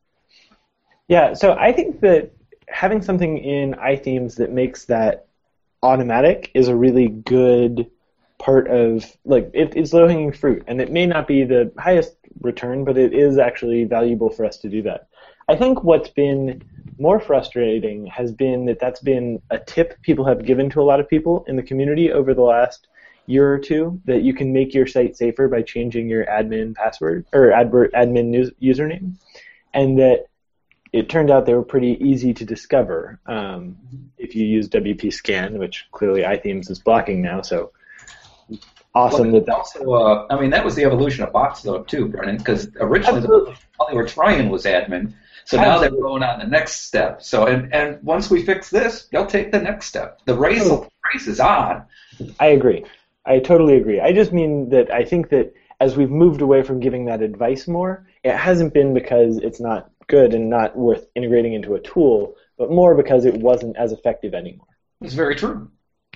[SPEAKER 3] Yeah. So I think that having something in iThemes that makes that automatic is a really good part of, like, it, it's low-hanging fruit, and it may not be the highest return, but it is actually valuable for us to do that. I think what's been more frustrating has been that that's been a tip people have given to a lot of people in the community over the last year or two, that you can make your site safer by changing your admin password or advert admin news, username, and that it turned out they were pretty easy to discover um, if you use W P scan, which clearly iThemes is blocking now. So awesome
[SPEAKER 4] well,
[SPEAKER 3] that that's.
[SPEAKER 4] Also, uh, I mean, that was the evolution of bots, though, too, Brennan, because originally the, all they were trying was admin. So now Absolutely. They're going on the next step. So and, and once we fix this, they'll take the next step. The race, oh. the race is on.
[SPEAKER 3] I agree. I totally agree. I just mean that I think that as we've moved away from giving that advice more, it hasn't been because it's not good and not worth integrating into a tool, but more because it wasn't as effective anymore.
[SPEAKER 4] It's very true.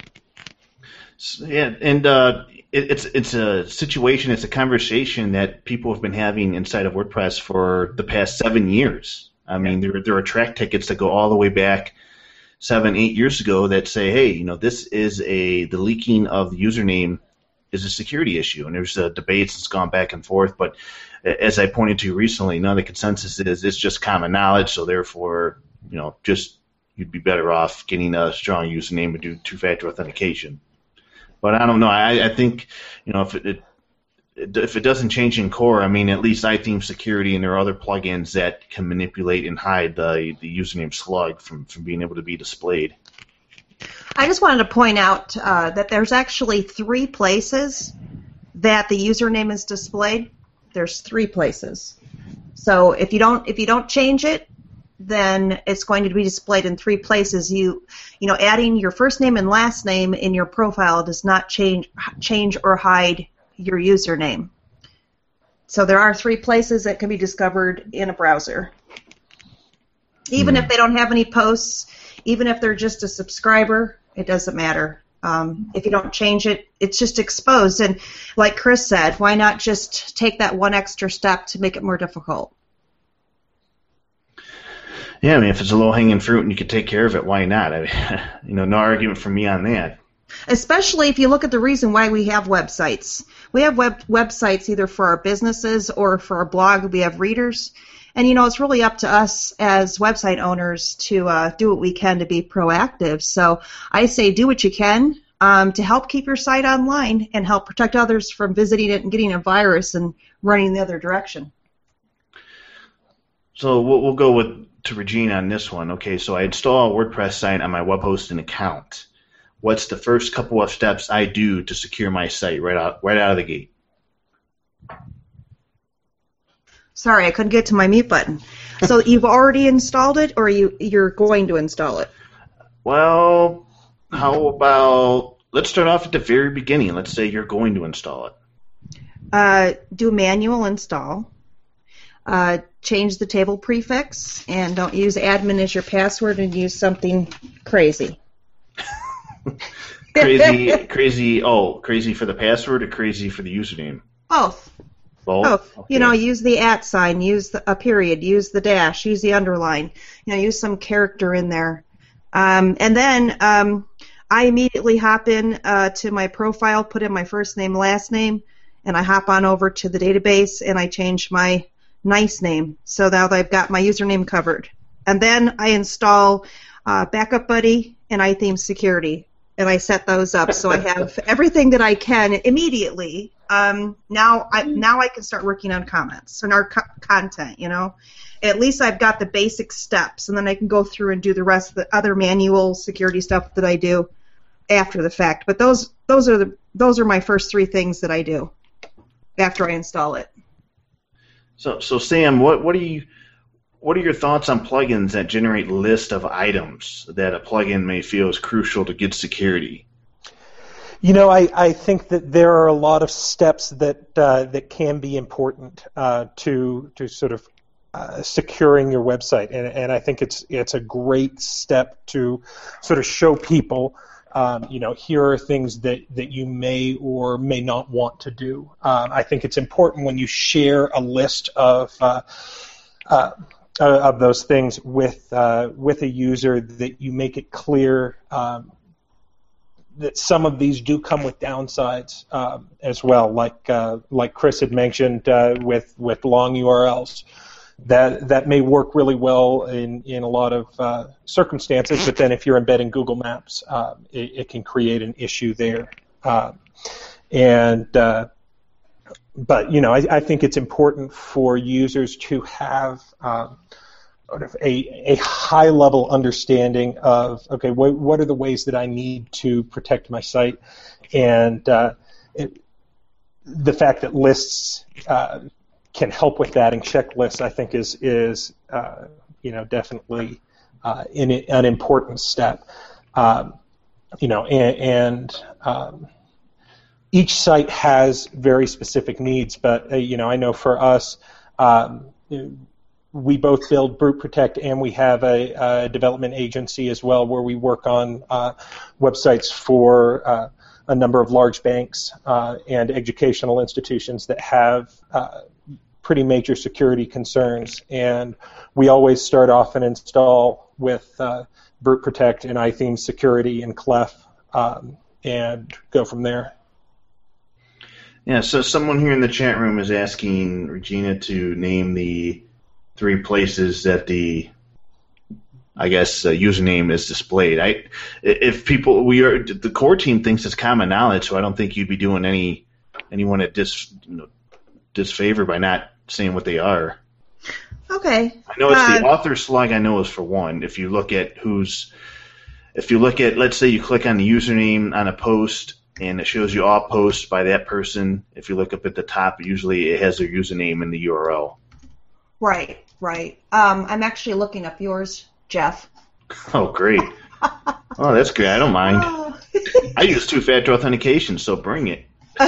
[SPEAKER 2] So, yeah, and uh, it, it's it's a situation, it's a conversation that people have been having inside of WordPress for the past seven years. I mean, there there are track tickets that go all the way back seven, eight years ago that say, hey, you know, this is a the leaking of the username is a security issue, and there's uh, debates that's gone back and forth, but as I pointed to recently, none of the consensus is it's just common knowledge, so therefore, you know, just you'd be better off getting a strong username and do two-factor authentication. But I don't know. I, I think, you know, if it, it if it doesn't change in core, I mean, at least iTheme Security and there are other plugins that can manipulate and hide the the username slug from, from being able to be displayed.
[SPEAKER 5] I just wanted to point out uh, that there's actually three places that the username is displayed. There's three places. So if you don't if you don't change it, then it's going to be displayed in three places. You you know, adding your first name and last name in your profile does not change change or hide your username. So there are three places that can be discovered in a browser. Even mm. if they don't have any posts, even if they're just a subscriber, it doesn't matter. Um, if you don't change it, it's just exposed. And like Chris said, why not just take that one extra step to make it more difficult?
[SPEAKER 2] Yeah, I mean, if it's a low-hanging fruit and you can take care of it, why not? I mean, you know, no argument from me on that.
[SPEAKER 5] Especially if you look at the reason why we have websites. We have web websites either for our businesses or for our blog. We have readers. And, you know, it's really up to us as website owners to uh, do what we can to be proactive. So I say do what you can um, to help keep your site online and help protect others from visiting it and getting a virus and running the other direction.
[SPEAKER 2] So we'll, we'll go with to Regina on this one. Okay, so I install a WordPress site on my web hosting account. What's the first couple of steps I do to secure my site right out right out of the gate?
[SPEAKER 5] Sorry, I couldn't get to my mute button. So you've already installed it, or you you're going to install it?
[SPEAKER 2] Well, how about let's start off at the very beginning. Let's say you're going to install it.
[SPEAKER 5] Uh, do manual install. Uh, change the table prefix, and don't use admin as your password, and use something crazy.
[SPEAKER 2] crazy, crazy. Oh, crazy for the password or crazy for the username?
[SPEAKER 5] Both.
[SPEAKER 2] Both.
[SPEAKER 5] Both.
[SPEAKER 2] Okay.
[SPEAKER 5] You know, use the at sign, use the, a period, use the dash, use the underline. You know, use some character in there. Um, and then um, I immediately hop in uh, to my profile, put in my first name, last name, and I hop on over to the database and I change my nice name. So now that I've got my username covered. And then I install uh, Backup Buddy and iTheme Security, and I set those up so I have everything that I can immediately. Um, now I now I can start working on comments and our co- content. You know, at least I've got the basic steps, and then I can go through and do the rest of the other manual security stuff that I do after the fact. But those those are the those are my first three things that I do after I install it.
[SPEAKER 2] So, so Sam, what what do you what are your thoughts on plugins that generate lists of items that a plugin may feel is crucial to good security?
[SPEAKER 6] You know, I, I think that there are a lot of steps that uh, that can be important uh, to to sort of uh, securing your website, and and I think it's it's a great step to sort of show people. Um, you know, here are things that, that you may or may not want to do. Um, I think it's important when you share a list of uh, uh, of those things with uh, with a user that you make it clear um, that some of these do come with downsides um, as well, like uh, like Chris had mentioned uh, with with long U R Ls. That that may work really well in, in a lot of uh, circumstances, but then if you're embedding Google Maps, uh, it, it can create an issue there. Uh, and uh, but you know, I, I think it's important for users to have um, sort of a a high level understanding of okay, what what are the ways that I need to protect my site, and uh, it, the fact that lists Uh, can help with that, and checklists, I think, is is uh, you know definitely uh, in, an important step. Um, you know, and, and um, each site has very specific needs, but uh, you know, I know for us, um, we both build Brute Protect, and we have a, a development agency as well, where we work on uh, websites for uh, a number of large banks uh, and educational institutions that have uh, pretty major security concerns, and we always start off and install with uh, Brute Protect and iTheme Security and Clef, um, and go from there.
[SPEAKER 2] Yeah, so someone here in the chat room is asking Regina to name the three places that the, I guess, uh, username is displayed. I, if people, we are, the core team thinks it's common knowledge, so I don't think you'd be doing any anyone a dis, you know, disfavor by not saying what they are.
[SPEAKER 5] Okay.
[SPEAKER 2] I know it's
[SPEAKER 5] uh,
[SPEAKER 2] the author slug. I know is for one. If you look at who's, if you look at, let's say you click on the username on a post and it shows you all posts by that person. If you look up at the top, usually it has their username in the U R L.
[SPEAKER 5] Right, right. Um, I'm actually looking up yours, Jeff.
[SPEAKER 2] Oh, great. Oh, that's great. I don't mind.
[SPEAKER 5] Oh.
[SPEAKER 2] I use two-factor authentication, so bring it.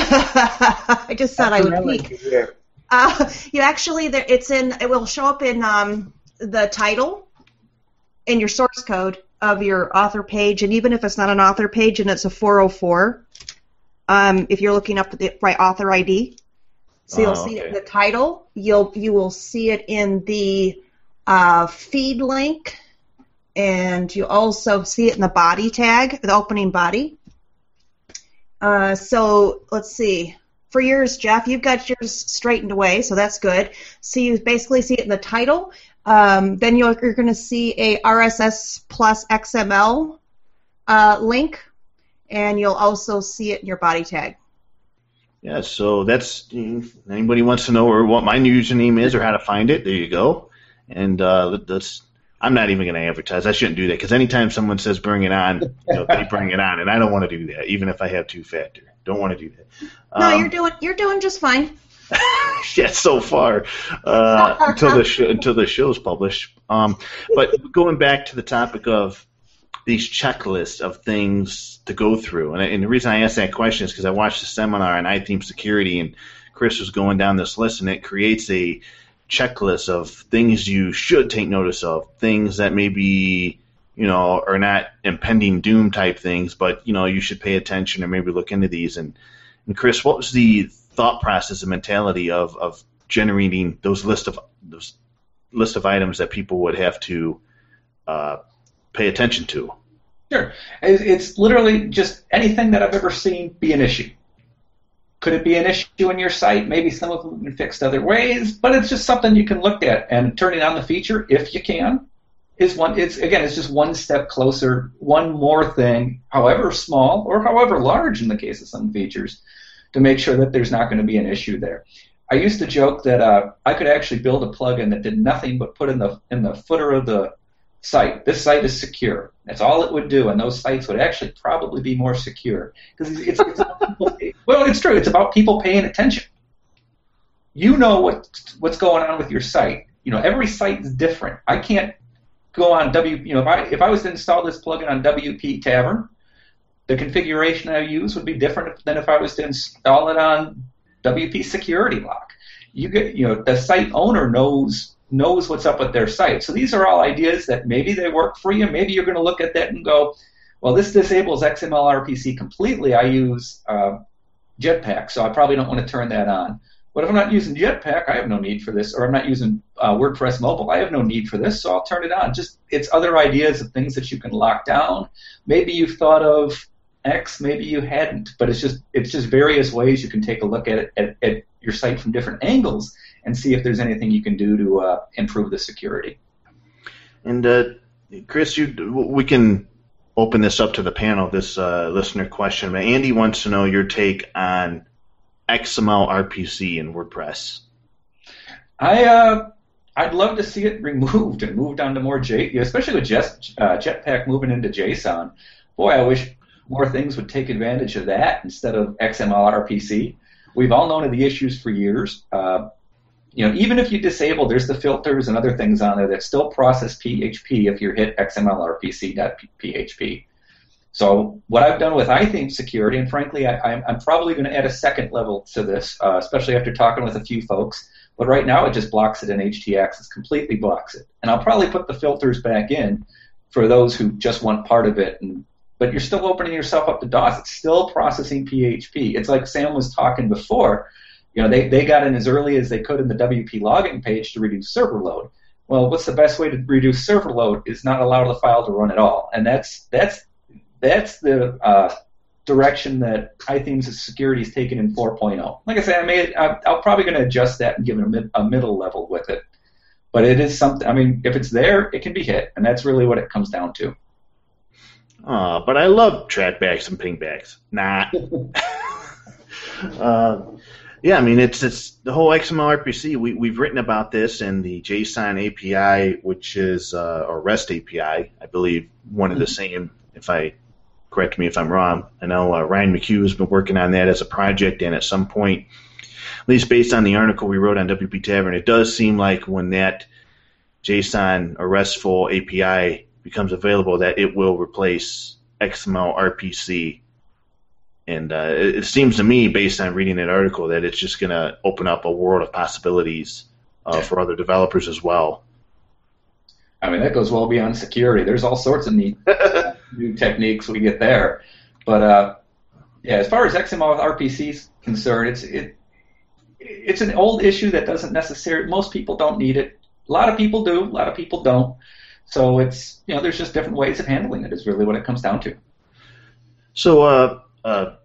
[SPEAKER 5] I just thought
[SPEAKER 3] That's
[SPEAKER 5] I would
[SPEAKER 3] like
[SPEAKER 5] peek.
[SPEAKER 3] to hear.
[SPEAKER 5] Uh, you actually, there, it's in. It will show up in um, the title, in your source code of your author page, and even if it's not an author page and it's a four oh four, um, if you're looking up the right author I D, so you'll
[SPEAKER 2] Oh,
[SPEAKER 5] see it
[SPEAKER 2] okay.
[SPEAKER 5] in the title. You'll you will see it in the uh, feed link, and you also see it in the body tag, the opening body. Uh, so let's see. For yours, Jeff, you've got yours straightened away, so that's good. So you basically see it in the title. Um, then you're, you're going to see a R S S plus X M L uh, link, and you'll also see it in your body tag.
[SPEAKER 2] Yeah, so that's, anybody wants to know or what my username is or how to find it, there you go. And uh, that's, I'm not even going to advertise. I shouldn't do that, because anytime someone says bring it on, you know, they bring it on, and I don't want to do that, even if I have two-factor. Don't want to do that.
[SPEAKER 5] No,
[SPEAKER 2] um,
[SPEAKER 5] you're doing you're doing just fine.
[SPEAKER 2] Yeah, so far uh, until the show, until the show's published. Um, but going back to the topic of these checklists of things to go through, and, and the reason I asked that question is because I watched a seminar on iTheme security, and Chris was going down this list, and it creates a checklist of things you should take notice of, things that maybe, you know, are not impending doom type things, but, you know, you should pay attention or maybe look into these. And, and Chris, what was the thought process and mentality of, of generating those list of those list of items that people would have to uh, pay attention to?
[SPEAKER 4] Sure. It's literally just anything that I've ever seen be an issue. Could it be an issue in your site? Maybe some of them have been fixed other ways, but it's just something you can look at, and turning on the feature, if you can, is one. It's again, it's just one step closer, one more thing, however small or however large in the case of some features, to make sure that there's not going to be an issue there. I used to joke that uh, I could actually build a plugin that did nothing but put in the in the footer of the site, this site is secure. That's all it would do, and those sites would actually probably be more secure, because it's, it's about people, well, it's true. It's about people paying attention. You know what what's going on with your site. You know, every site is different. I can't go on W. You know, if I if I was to install this plugin on W P Tavern, the configuration I use would be different than if I was to install it on W P Security Lock. You get, you know, the site owner knows. knows what's up with their site. So these are all ideas that maybe they work for you. Maybe you're going to look at that and go, well, this disables X M L R P C completely. I use uh, Jetpack, so I probably don't want to turn that on. But if I'm not using Jetpack, I have no need for this. Or I'm not using uh, WordPress Mobile, I have no need for this, so I'll turn it on. Just it's other ideas of things that you can lock down. Maybe you've thought of X, maybe you hadn't, but it's just it's just various ways you can take a look at it, at, at your site from different angles and see if there's anything you can do to uh, improve the security.
[SPEAKER 2] And uh, Chris, you, we can open this up to the panel, this uh, listener question. But Andy wants to know your take on X M L R P C in WordPress.
[SPEAKER 4] I uh, I'd love to see it removed and moved on to more J, especially with Jet, uh, Jetpack moving into JSON. Boy, I wish more things would take advantage of that instead of X M L R P C. We've all known of the issues for years. Uh, you know, even if you disable, there's the filters and other things on there that still process P H P if you hit X M L R P C dot P H P. So what I've done with iTheme security, and frankly, I, I'm, I'm probably going to add a second level to this, uh, especially after talking with a few folks. But right now, it just blocks it in H T X. It completely blocks it. And I'll probably put the filters back in for those who just want part of it. And, but you're still opening yourself up to DOS. It's still processing P H P. It's like Sam was talking before. You know, they, they got in as early as they could in the W P logging page to reduce server load. Well, what's the best way to reduce server load is not allow the file to run at all. And that's that's that's the uh, direction that iTheme's security is taken in four point oh. Like I said, I may, I'm, I'm probably going to adjust that and give it a, mid, a middle level with it. But it is something, I mean, if it's there, it can be hit. And that's really what it comes down to.
[SPEAKER 2] Uh, but I love trackbacks and pingbacks. Nah. uh, yeah, I mean, it's it's the whole X M L R P C. We, we've written about this in the JSON A P I, which is, uh, or REST A P I, I believe, one of the same, if I, correct me if I'm wrong. I know uh, Ryan McHugh has been working on that as a project, and at some point, at least based on the article we wrote on W P Tavern, it does seem like when that JSON or RESTful A P I becomes available, that it will replace X M L R P C. And uh, it, it seems to me, based on reading that article, that it's just going to open up a world of possibilities uh, for other developers as well.
[SPEAKER 4] I mean, that goes well beyond security. There's all sorts of neat new techniques we get there. But, uh, yeah, as far as X M L R P C is concerned, it's it it's an old issue that doesn't necessarily, most people don't need it. a lot of people do, a lot of people don't. So it's, you know, there's just different ways of handling it is really what it comes down to.
[SPEAKER 2] So, uh, uh,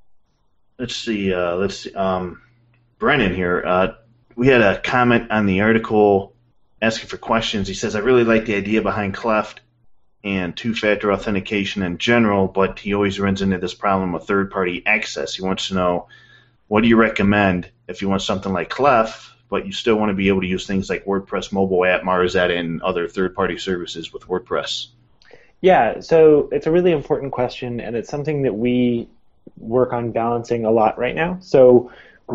[SPEAKER 2] let's see, uh, let's see, um, Brennan here, uh, we had a comment on the article asking for questions. He says, I really like the idea behind Cleft and two-factor authentication in general, but he always runs into this problem with third-party access. He wants to know, what do you recommend if you want something like Cleft, but you still want to be able to use things like WordPress mobile app, Marmoset, and other third-party services with WordPress?
[SPEAKER 3] Yeah, so it's a really important question, and it's something that we work on balancing a lot right now. So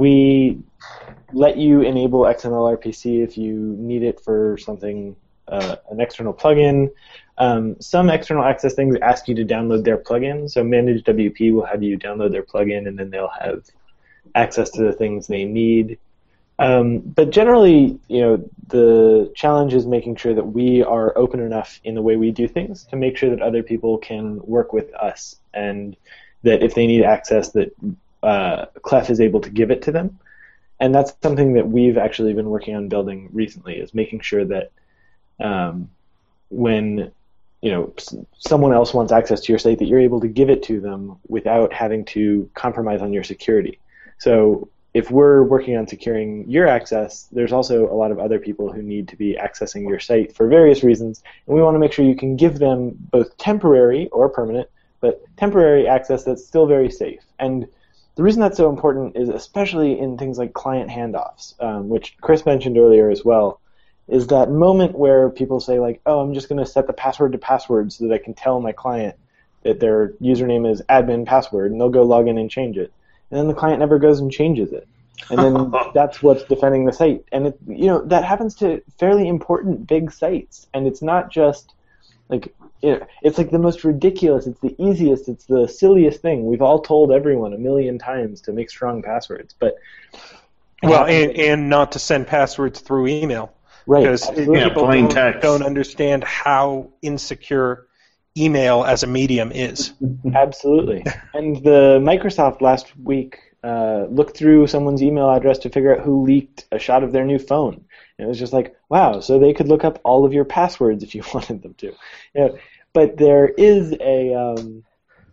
[SPEAKER 3] we let you enable X M L R P C if you need it for something, uh, an external plugin. Um, some external access things ask you to download their plugin, so Manage W P will have you download their plugin, and then they'll have access to the things they need. Um, but generally, you know, the challenge is making sure that we are open enough in the way we do things to make sure that other people can work with us, and that if they need access, that uh, Clef is able to give it to them. And that's something that we've actually been working on building recently, is making sure that um, when you know s- someone else wants access to your site, that you're able to give it to them without having to compromise on your security. So if we're working on securing your access, there's also a lot of other people who need to be accessing your site for various reasons, and we want to make sure you can give them both temporary or permanent, but temporary access that's still very safe. And the reason that's so important is especially in things like client handoffs, um, which Chris mentioned earlier as well, is that moment where people say like, oh, I'm just going to set the password to password so that I can tell my client that their username is admin password, and they'll go log in and change it. And then the client never goes and changes it. And then that's what's defending the site. And it, you know, that happens to fairly important big sites. And it's not just like, you know, it's like the most ridiculous, it's the easiest, it's the silliest thing. We've all told everyone a million times to make strong passwords, but
[SPEAKER 6] well, and, and not to send passwords through email.
[SPEAKER 3] Right.
[SPEAKER 6] Because
[SPEAKER 3] Absolutely.
[SPEAKER 2] Yeah,
[SPEAKER 6] people
[SPEAKER 2] plain
[SPEAKER 6] don't,
[SPEAKER 2] text.
[SPEAKER 6] don't understand how insecure email as a medium is.
[SPEAKER 3] Absolutely. And the Microsoft last week uh, looked through someone's email address to figure out who leaked a shot of their new phone. And it was just like, wow, so they could look up all of your passwords if you wanted them to. You know, but there is a um,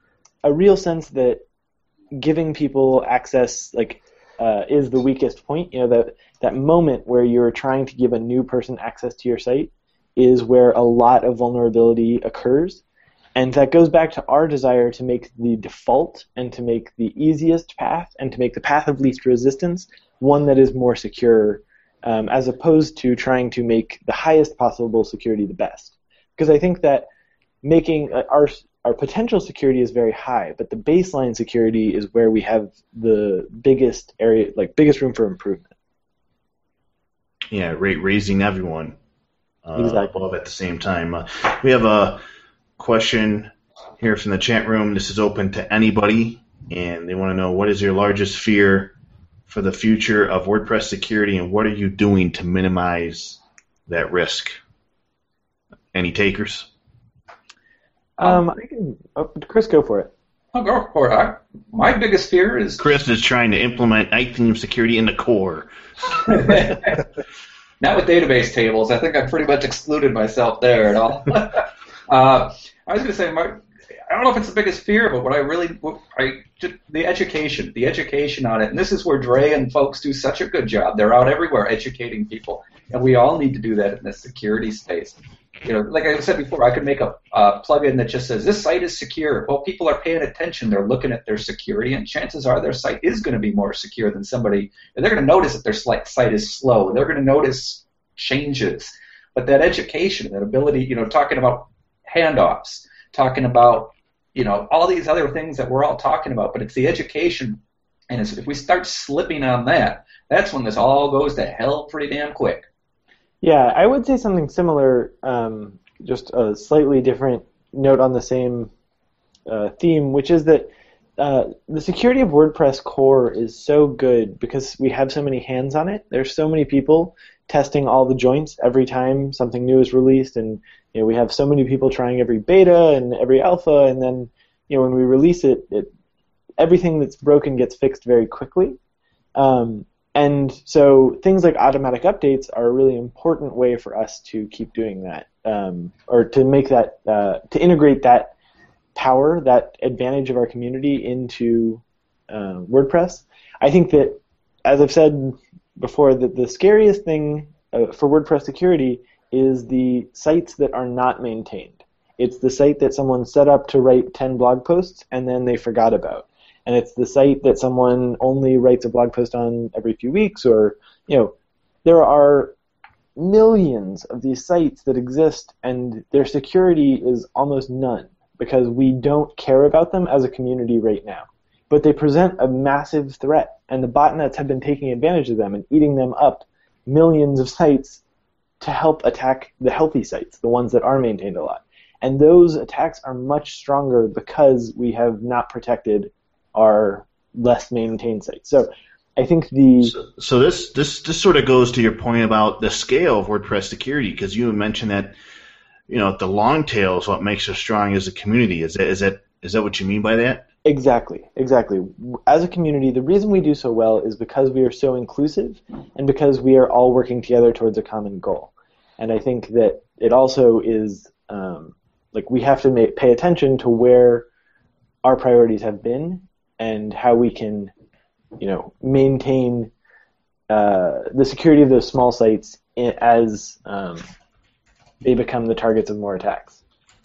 [SPEAKER 3] a real sense that giving people access like uh, is the weakest point. You know, that that moment where you're trying to give a new person access to your site is where a lot of vulnerability occurs. And that goes back to our desire to make the default and to make the easiest path and to make the path of least resistance one that is more secure, um, as opposed to trying to make the highest possible security the best. Because I think that making uh, our our potential security is very high, but the baseline security is where we have the biggest area, like biggest room for improvement.
[SPEAKER 2] Yeah, ra- raising everyone uh,
[SPEAKER 3] Exactly.
[SPEAKER 2] above at the same time. Uh, we have a question here from the chat room. This is open to anybody, and they want to know, what is your largest fear for the future of WordPress security, and what are you doing to minimize that risk? Any takers?
[SPEAKER 3] Um, I can, oh, Chris, go for it.
[SPEAKER 4] I'll go for it. I, my biggest fear is
[SPEAKER 2] Chris is trying to implement iTheme security in the core.
[SPEAKER 4] not with database tables. I think I pretty much excluded myself there at all. uh, I was going to say, my, I don't know if it's the biggest fear, but what I really, what I just, the education, the education on it, and this is where Dre and folks do such a good job. They're out everywhere educating people, and we all need to do that in the security space. You know, like I said before, I could make a, a plugin that just says this site is secure. Well, people are paying attention. They're looking at their security, and chances are their site is going to be more secure than somebody. And they're going to notice that their site is slow. They're going to notice changes. But that education, that ability, you know, talking about handoffs, talking about, you know, all these other things that we're all talking about, but it's the education. And it's, if we start slipping on that, that's when this all goes to hell pretty damn quick.
[SPEAKER 3] Yeah, I would say something similar, um, just a slightly different note on the same uh, theme, which is that uh, the security of WordPress core is so good because we have so many hands on it. There's so many people testing all the joints every time something new is released, and you know, we have so many people trying every beta and every alpha, and then you know, when we release it, it everything that's broken gets fixed very quickly. Um, and so things like automatic updates are a really important way for us to keep doing that, um, or to make that, uh, to integrate that power, that advantage of our community into uh, WordPress. I think that, as I've said before, that the scariest thing uh, for WordPress security is the sites that are not maintained. It's the site that someone set up to write ten blog posts and then they forgot about. And it's the site that someone only writes a blog post on every few weeks, or, you know, there are millions of these sites that exist and their security is almost none because we don't care about them as a community right now. But they present a massive threat, and the botnets have been taking advantage of them and eating them up, millions of sites, to help attack the healthy sites, the ones that are maintained a lot. And those attacks are much stronger because we have not protected our less maintained sites. So I think the...
[SPEAKER 2] So, so this, this, this sort of goes to your point about the scale of WordPress security, because you mentioned that, you know, the long tail is what makes us strong as a community. Is that, is that, is that what you mean by that?
[SPEAKER 3] Exactly, exactly. As a community, the reason we do so well is because we are so inclusive and because we are all working together towards a common goal. And I think that it also is, um, like, we have to make, pay attention to where our priorities have been and how we can, you know, maintain uh, the security of those small sites as um, they become the targets of more attacks.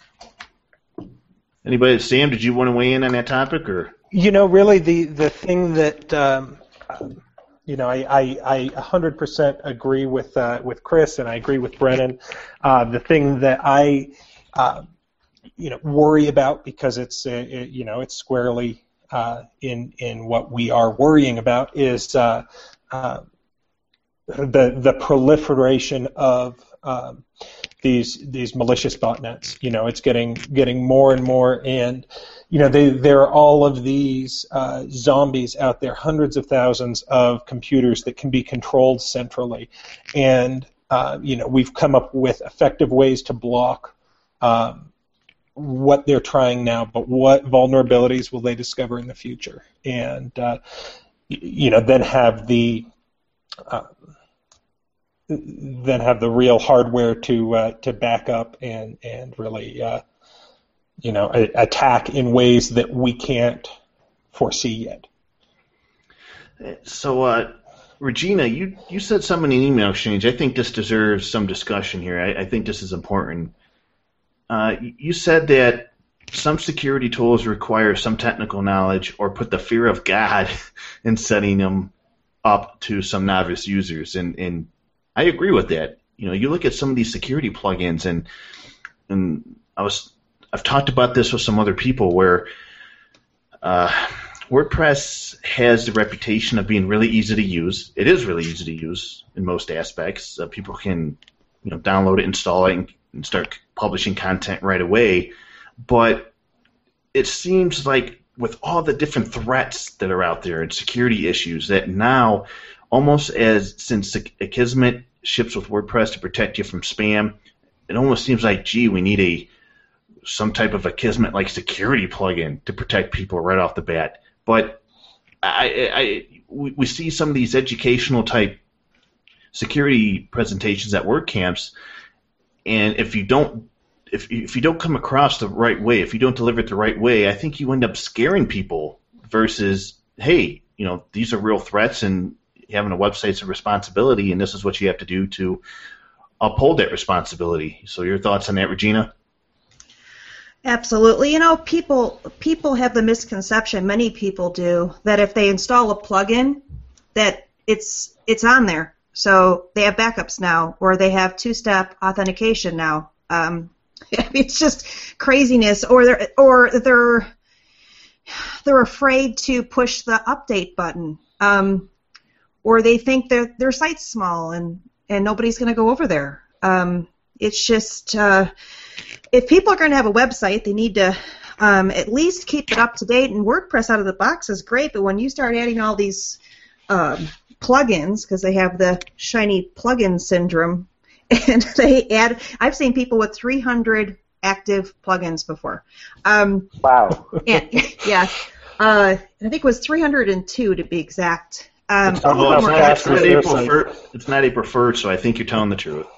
[SPEAKER 2] Anybody, Sam, did you want to weigh in on that topic, or?
[SPEAKER 6] You know, really, the the thing that um, you know, I, I, I one hundred percent agree with uh, with Chris, and I agree with Brennan. Uh, the thing that I uh, you know worry about, because it's uh, it, you know it's squarely uh, in in what we are worrying about, is uh, uh, the the proliferation of um, these these malicious botnets. You know, it's getting getting more and more, and you know, they, there are all of these uh, zombies out there, hundreds of thousands of computers that can be controlled centrally, and uh, you know, we've come up with effective ways to block um, what they're trying now, but what vulnerabilities will they discover in the future, and uh, you know, then have the uh, then have the real hardware to uh, to back up and and really uh, you know a- attack in ways that we can't foresee yet.
[SPEAKER 2] So, uh, Regina, you, you said something in an email exchange. I think this deserves some discussion here. I, I think this is important. Uh, you said that some security tools require some technical knowledge or put the fear of God in setting them up to some novice users, and, and I agree with that. You know, you look at some of these security plugins, and and I was I've talked about this with some other people where uh, WordPress has the reputation of being really easy to use. It is really easy to use in most aspects. Uh, people can, you know, download it, install it, and, and start publishing content right away. But it seems like with all the different threats that are out there and security issues, that now, almost as since Akismet ships with WordPress to protect you from spam, it almost seems like, gee, we need a some type of Akismet-like security plugin to protect people right off the bat. But I, I, we, we see some of these educational type security presentations at WordCamps, and if you don't, if if you don't come across the right way, if you don't deliver it the right way, I think you end up scaring people. Versus, hey, you know, these are real threats, and having a website's a responsibility, and this is what you have to do to uphold that responsibility. So, your thoughts on that, Regina?
[SPEAKER 5] Absolutely. You know, people people have the misconception, many people do, that if they install a plugin, that it's it's on there. So they have backups now, or they have two-step authentication now. Um, it's just craziness, or they're or they're they're afraid to push the update button, um, or they think their their site's small and and nobody's going to go over there. Um, it's just uh, if people are going to have a website, they need to um, at least keep it up to date. And WordPress out of the box is great, but when you start adding all these um, plugins, because they have the shiny plugin syndrome, and they add, I've seen people with three hundred active plugins before. Um,
[SPEAKER 3] wow.
[SPEAKER 5] and, yeah, uh, I think it was three hundred two to be exact. Um,
[SPEAKER 6] It's not
[SPEAKER 2] Oh, it's
[SPEAKER 6] about
[SPEAKER 2] not, it's,
[SPEAKER 6] passwords,
[SPEAKER 2] not
[SPEAKER 6] their
[SPEAKER 2] April
[SPEAKER 6] site.
[SPEAKER 2] first, it's not April first, so I think you're telling the truth.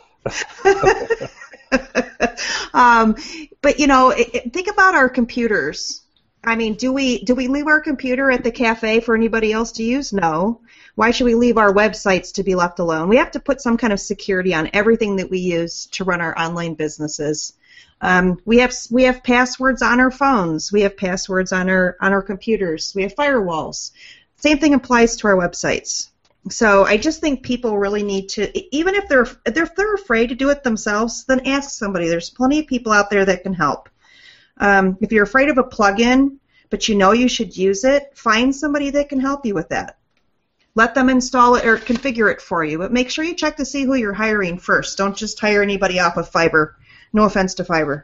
[SPEAKER 5] um, but you know, it, it, think about our computers. I mean, do we do we leave our computer at the cafe for anybody else to use? No. Why should we leave our websites to be left alone? We have to put some kind of security on everything that we use to run our online businesses. Um, we have we have passwords on our phones. We have passwords on our on our computers. We have firewalls. Same thing applies to our websites. So I just think people really need to, even if they're if they're afraid to do it themselves, then ask somebody. There's plenty of people out there that can help. Um, if you're afraid of a plugin, but you know you should use it, find somebody that can help you with that. Let them install it or configure it for you, but make sure you check to see who you're hiring first. Don't just hire anybody off of Fiverr. No offense to Fiverr.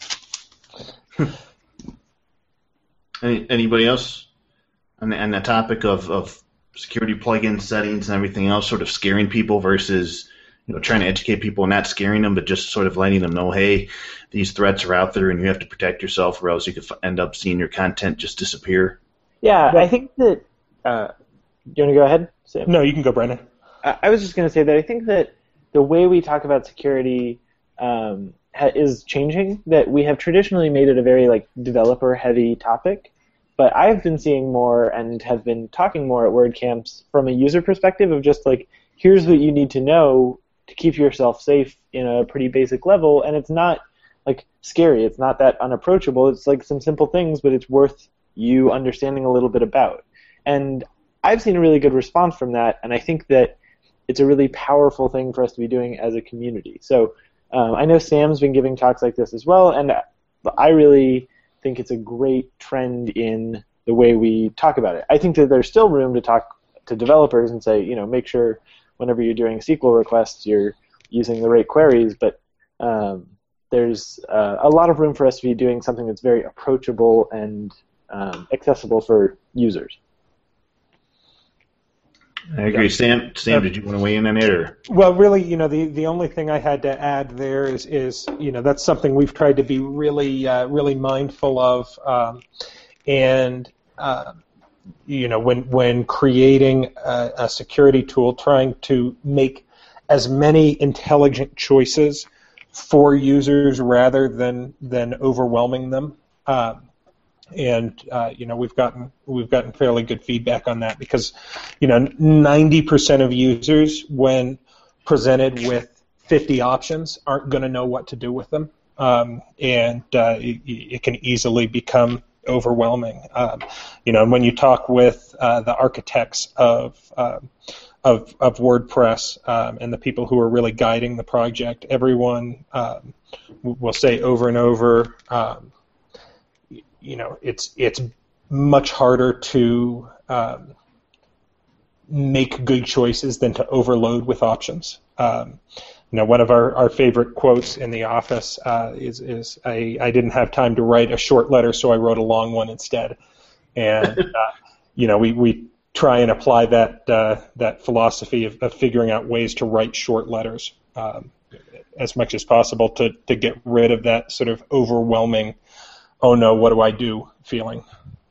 [SPEAKER 2] Any, anybody else on the, on the topic of, of security plugin settings and everything else, sort of scaring people versus, you know, trying to educate people and not scaring them, but just sort of letting them know, hey, these threats are out there and you have to protect yourself or else you could f- end up seeing your content just disappear?
[SPEAKER 3] Yeah, I think that... Uh, do you want to go ahead, Sam?
[SPEAKER 6] No, you can go, Brendan.
[SPEAKER 3] I, I was just going to say that I think that the way we talk about security um, ha- is changing, that we have traditionally made it a very like developer-heavy topic, but I've been seeing more and have been talking more at WordCamps from a user perspective of just like, here's what you need to know to keep yourself safe in a pretty basic level, and it's not like scary. It's not that unapproachable. It's like some simple things, but it's worth you understanding a little bit about. And I've seen a really good response from that, and I think that it's a really powerful thing for us to be doing as a community. So um, I know Sam's been giving talks like this as well, and I really think it's a great trend in the way we talk about it. I think that there's still room to talk to developers and say, you know, make sure whenever you're doing S Q L requests, you're using the right queries, but um, there's uh, a lot of room for us to be doing something that's very approachable and um, accessible for users.
[SPEAKER 2] I agree. Sam, Sam, did you want to weigh in on it? Or?
[SPEAKER 6] Well, really, you know, the, the only thing I had to add there is, is, you know, that's something we've tried to be really, uh, really mindful of. Um, and, uh, you know, when, when creating a, a security tool, trying to make as many intelligent choices for users rather than, than overwhelming them. Um, And uh, you know, we've gotten we've gotten fairly good feedback on that because, you know, ninety percent of users, when presented with fifty options, aren't going to know what to do with them, um, and uh, it, it can easily become overwhelming. Um, you know, and when you talk with uh, the architects of uh, of, of WordPress um, and the people who are really guiding the project, everyone um, will say over and over. Um, You know, it's it's much harder to um, make good choices than to overload with options. Um, you know, one of our, our favorite quotes in the office uh, is is I, I didn't have time to write a short letter, so I wrote a long one instead. And uh, you know, we, we try and apply that uh, that philosophy of, of figuring out ways to write short letters um, as much as possible to to get rid of that sort of overwhelming, oh no, what do I do feeling.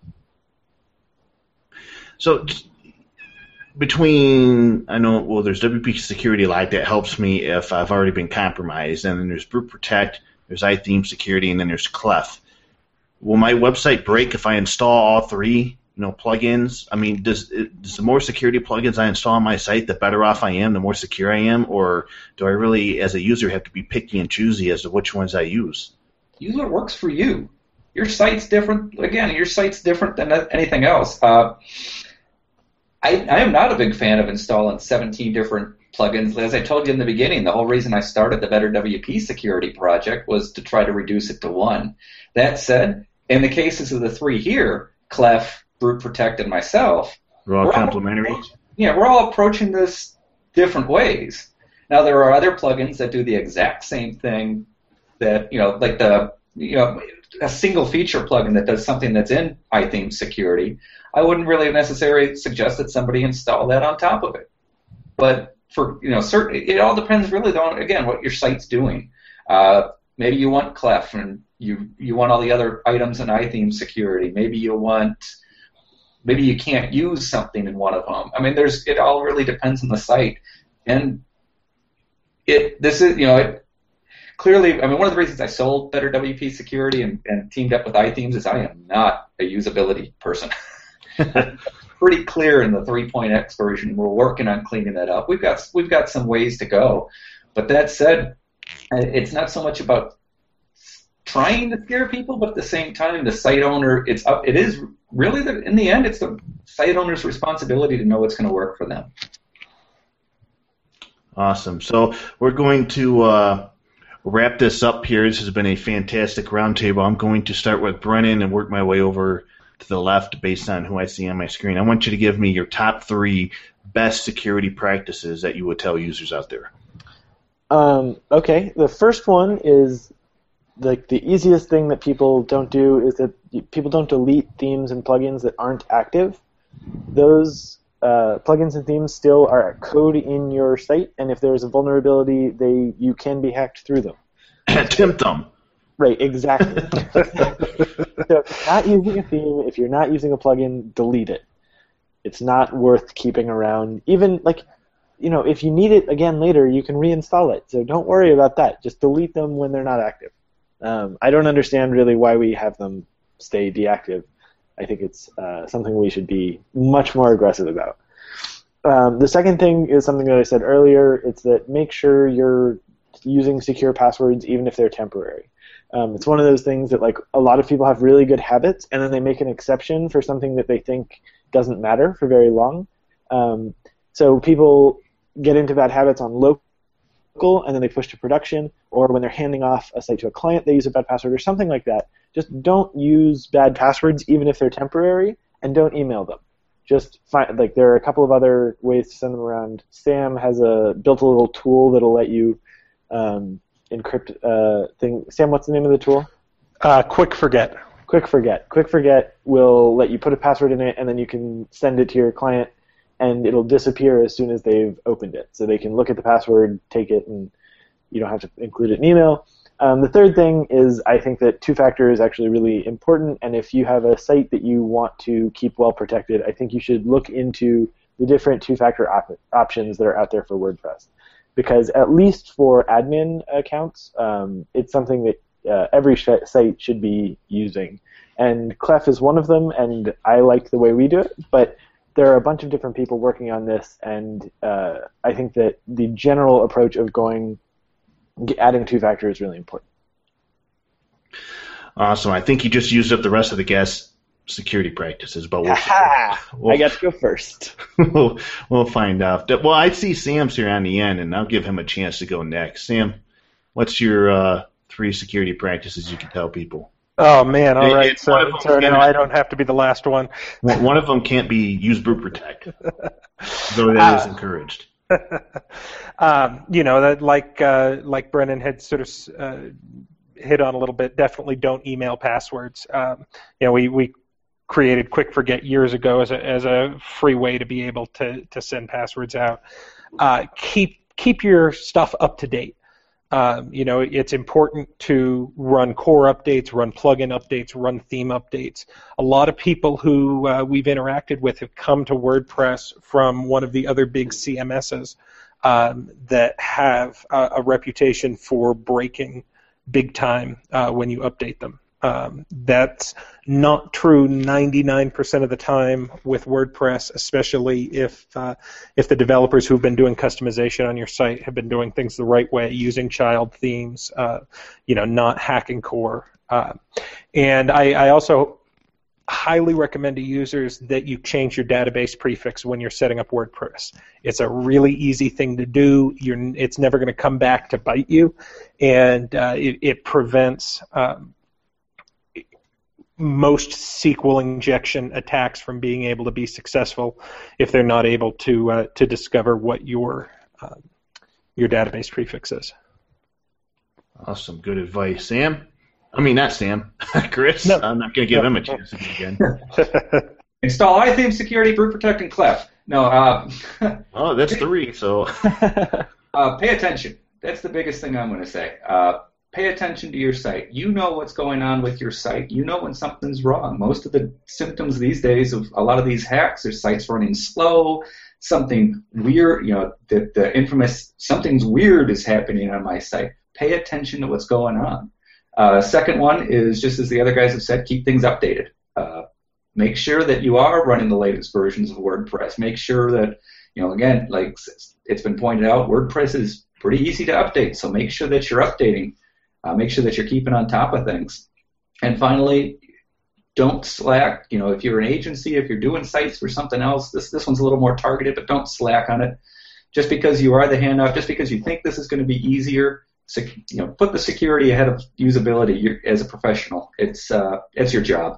[SPEAKER 2] So between, I know, well, there's W P Security Lite that helps me if I've already been compromised, and then there's Brute Protect, there's iTheme Security, and then there's Clef. Will my website break if I install all three, you know, plugins? I mean, does, does the more security plugins I install on my site, the better off I am, the more secure I am, or do I really, as a user, have to be picky and choosy as to which ones I use?
[SPEAKER 4] Use what works for you. Your site's different. Again, your site's different than anything else. Uh, I, I am not a big fan of installing seventeen different plugins. As I told you in the beginning, the whole reason I started the Better W P Security project was to try to reduce it to one. That said, in the cases of the three here, Clef, Brute Protect, and myself,
[SPEAKER 2] We're all complementary.
[SPEAKER 4] Yeah, we're all approaching this different ways. Now, there are other plugins that do the exact same thing that, you know, like the, you know, a single feature plugin that does something that's in iTheme Security. I wouldn't really necessarily suggest that somebody install that on top of it. But for, you know, certain, it all depends really on, again, what your site's doing. Uh, maybe you want Clef and you, you want all the other items in iTheme Security. Maybe you want maybe you can't use something in one of them. I mean, there's it all really depends on the site, and it this is you know it clearly. I mean, one of the reasons I sold Better W P Security and, and teamed up with iThemes is I am not a usability person. Pretty clear in the three point X version. We're working on cleaning that up. We've got we've got some ways to go, but that said, it's not so much about trying to scare people, but at the same time, the site owner, it's up. It is really the, in the end, it's the site owner's responsibility to know what's going to work for them.
[SPEAKER 2] Awesome. So we're going to uh, wrap this up here. This has been a fantastic roundtable. I'm going to start with Brennan and work my way over to the left based on who I see on my screen. I want you to give me your top three best security practices that you would tell users out there.
[SPEAKER 3] Um, okay, the first one is like the easiest thing that people don't do is that people don't delete themes and plugins that aren't active. Those uh, plugins and themes still are code in your site, and if there's a vulnerability, they you can be hacked through them.
[SPEAKER 2] Attempt them.
[SPEAKER 3] Right, exactly. So if you're not using a theme, if you're not using a plugin, delete it. It's not worth keeping around. Even, like, you know, if you need it again later, you can reinstall it. So don't worry about that. Just delete them when they're not active. Um, I don't understand really why we have them stay deactive. I think it's uh, something we should be much more aggressive about. Um, the second thing is something that I said earlier. It's that make sure you're using secure passwords even if they're temporary. Um, it's one of those things that, like, a lot of people have really good habits, and then they make an exception for something that they think doesn't matter for very long. Um, so people get into bad habits on local, and then they push to production, or when they're handing off a site to a client, they use a bad password or something like that. Just don't use bad passwords, even if they're temporary, and don't email them. Just find, like, there are a couple of other ways to send them around. Sam has a built a little tool that'll let you um, encrypt uh, thing. Sam, what's the name of the tool?
[SPEAKER 6] Uh, Quick Forget.
[SPEAKER 3] Quick Forget. Quick Forget will let you put a password in it, and then you can send it to your client, and it'll disappear as soon as they've opened it. So they can look at the password, take it, and you don't have to include it in email. Um, the third thing is I think that two-factor is actually really important, and if you have a site that you want to keep well protected, I think you should look into the different two-factor op- options that are out there for WordPress. Because at least for admin accounts, um, it's something that uh, every sh- site should be using. And Clef is one of them, and I like the way we do it, but there are a bunch of different people working on this, and uh, I think that the general approach of going adding two-factor is really important.
[SPEAKER 2] Awesome. I think you just used up the rest of the guest security practices, but we'll,
[SPEAKER 3] we'll I got to go first.
[SPEAKER 2] we'll, we'll find out. Well, I see Sam's here on the end, and I'll give him a chance to go next. Sam, what's your uh, three security practices you can tell people?
[SPEAKER 6] Oh, man, all
[SPEAKER 2] it,
[SPEAKER 6] right.
[SPEAKER 2] It,
[SPEAKER 6] so so now I don't have to be the last one.
[SPEAKER 2] One of them can't be use Brute Protect, though that uh, is encouraged.
[SPEAKER 6] um, you know, that like uh, like Brennan had sort of uh, hit on a little bit, definitely don't email passwords. Um, you know, we, we created Quick Forget years ago as a as a free way to be able to to send passwords out. Uh, keep keep your stuff up to date. Um, you know, it's important to run core updates, run plugin updates, run theme updates. A lot of people who uh, we've interacted with have come to WordPress from one of the other big C M Ss um, that have a, a reputation for breaking big time uh, when you update them. Um, that's not true ninety-nine percent of the time with WordPress, especially if uh, if the developers who've been doing customization on your site have been doing things the right way, using child themes, uh, you know, not hacking core. Uh, and I, I also highly recommend to users that you change your database prefix when you're setting up WordPress. It's a really easy thing to do. You're, it's never going to come back to bite you, and uh, it, it prevents um, most S Q L injection attacks from being able to be successful if they're not able to uh, to discover what your uh, your database prefix is.
[SPEAKER 2] Awesome, good advice, Sam. I mean, not Sam, Chris. No. I'm not going to give no. him a chance again.
[SPEAKER 4] Install iThemes Security, Brute Protect, and Clef. No. Uh,
[SPEAKER 2] oh, that's three. So
[SPEAKER 4] uh, pay attention. That's the biggest thing I'm going to say. Uh, pay attention to your site. You know what's going on with your site. You know when something's wrong. Most of the symptoms these days of a lot of these hacks are sites running slow, something weird, you know, the, the infamous something's weird is happening on my site. Pay attention to what's going on. Uh, second one is, just as the other guys have said, keep things updated. Uh, make sure that you are running the latest versions of WordPress. Make sure that, you know, again, like it's been pointed out, WordPress is pretty easy to update, so make sure that you're updating. Uh, make sure that you're keeping on top of things. And finally, don't slack. You know, if you're an agency, if you're doing sites for something else, this this one's a little more targeted, but don't slack on it. Just because you are the handoff, just because you think this is going to be easier, sec- you know, put the security ahead of usability. You're, as a professional, it's uh, it's your job,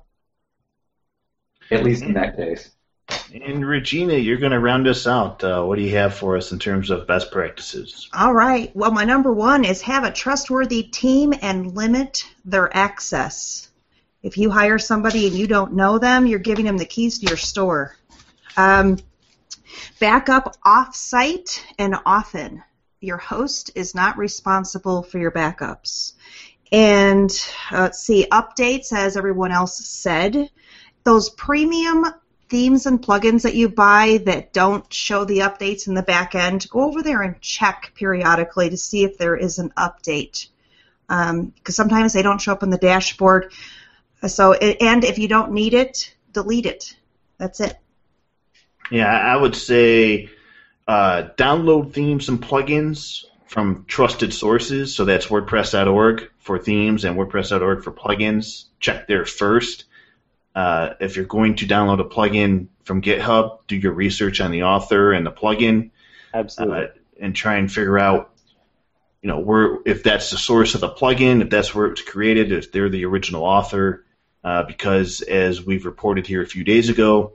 [SPEAKER 4] at least in that case.
[SPEAKER 2] And Regina, you're going to round us out. Uh, what do you have for us in terms of best practices?
[SPEAKER 5] All right. Well, my number one is have a trustworthy team and limit their access. If you hire somebody and you don't know them, you're giving them the keys to your store. Um, back up off-site and often. Your host is not responsible for your backups. And uh, let's see, updates, as everyone else said. Those premium themes and plugins that you buy that don't show the updates in the back end, go over there and check periodically to see if there is an update. Because um, sometimes they don't show up in the dashboard. So, and if you don't need it, delete it. That's it.
[SPEAKER 2] Yeah, I would say uh, download themes and plugins from trusted sources. So that's WordPress dot org for themes and WordPress dot org for plugins. Check there first. Uh, if you're going to download a plugin from GitHub, do your research on the author and the plugin.
[SPEAKER 3] Absolutely.
[SPEAKER 2] Uh, and try and figure out, you know, where if that's the source of the plugin, if that's where it was created, if they're the original author. Uh, because as we've reported here a few days ago,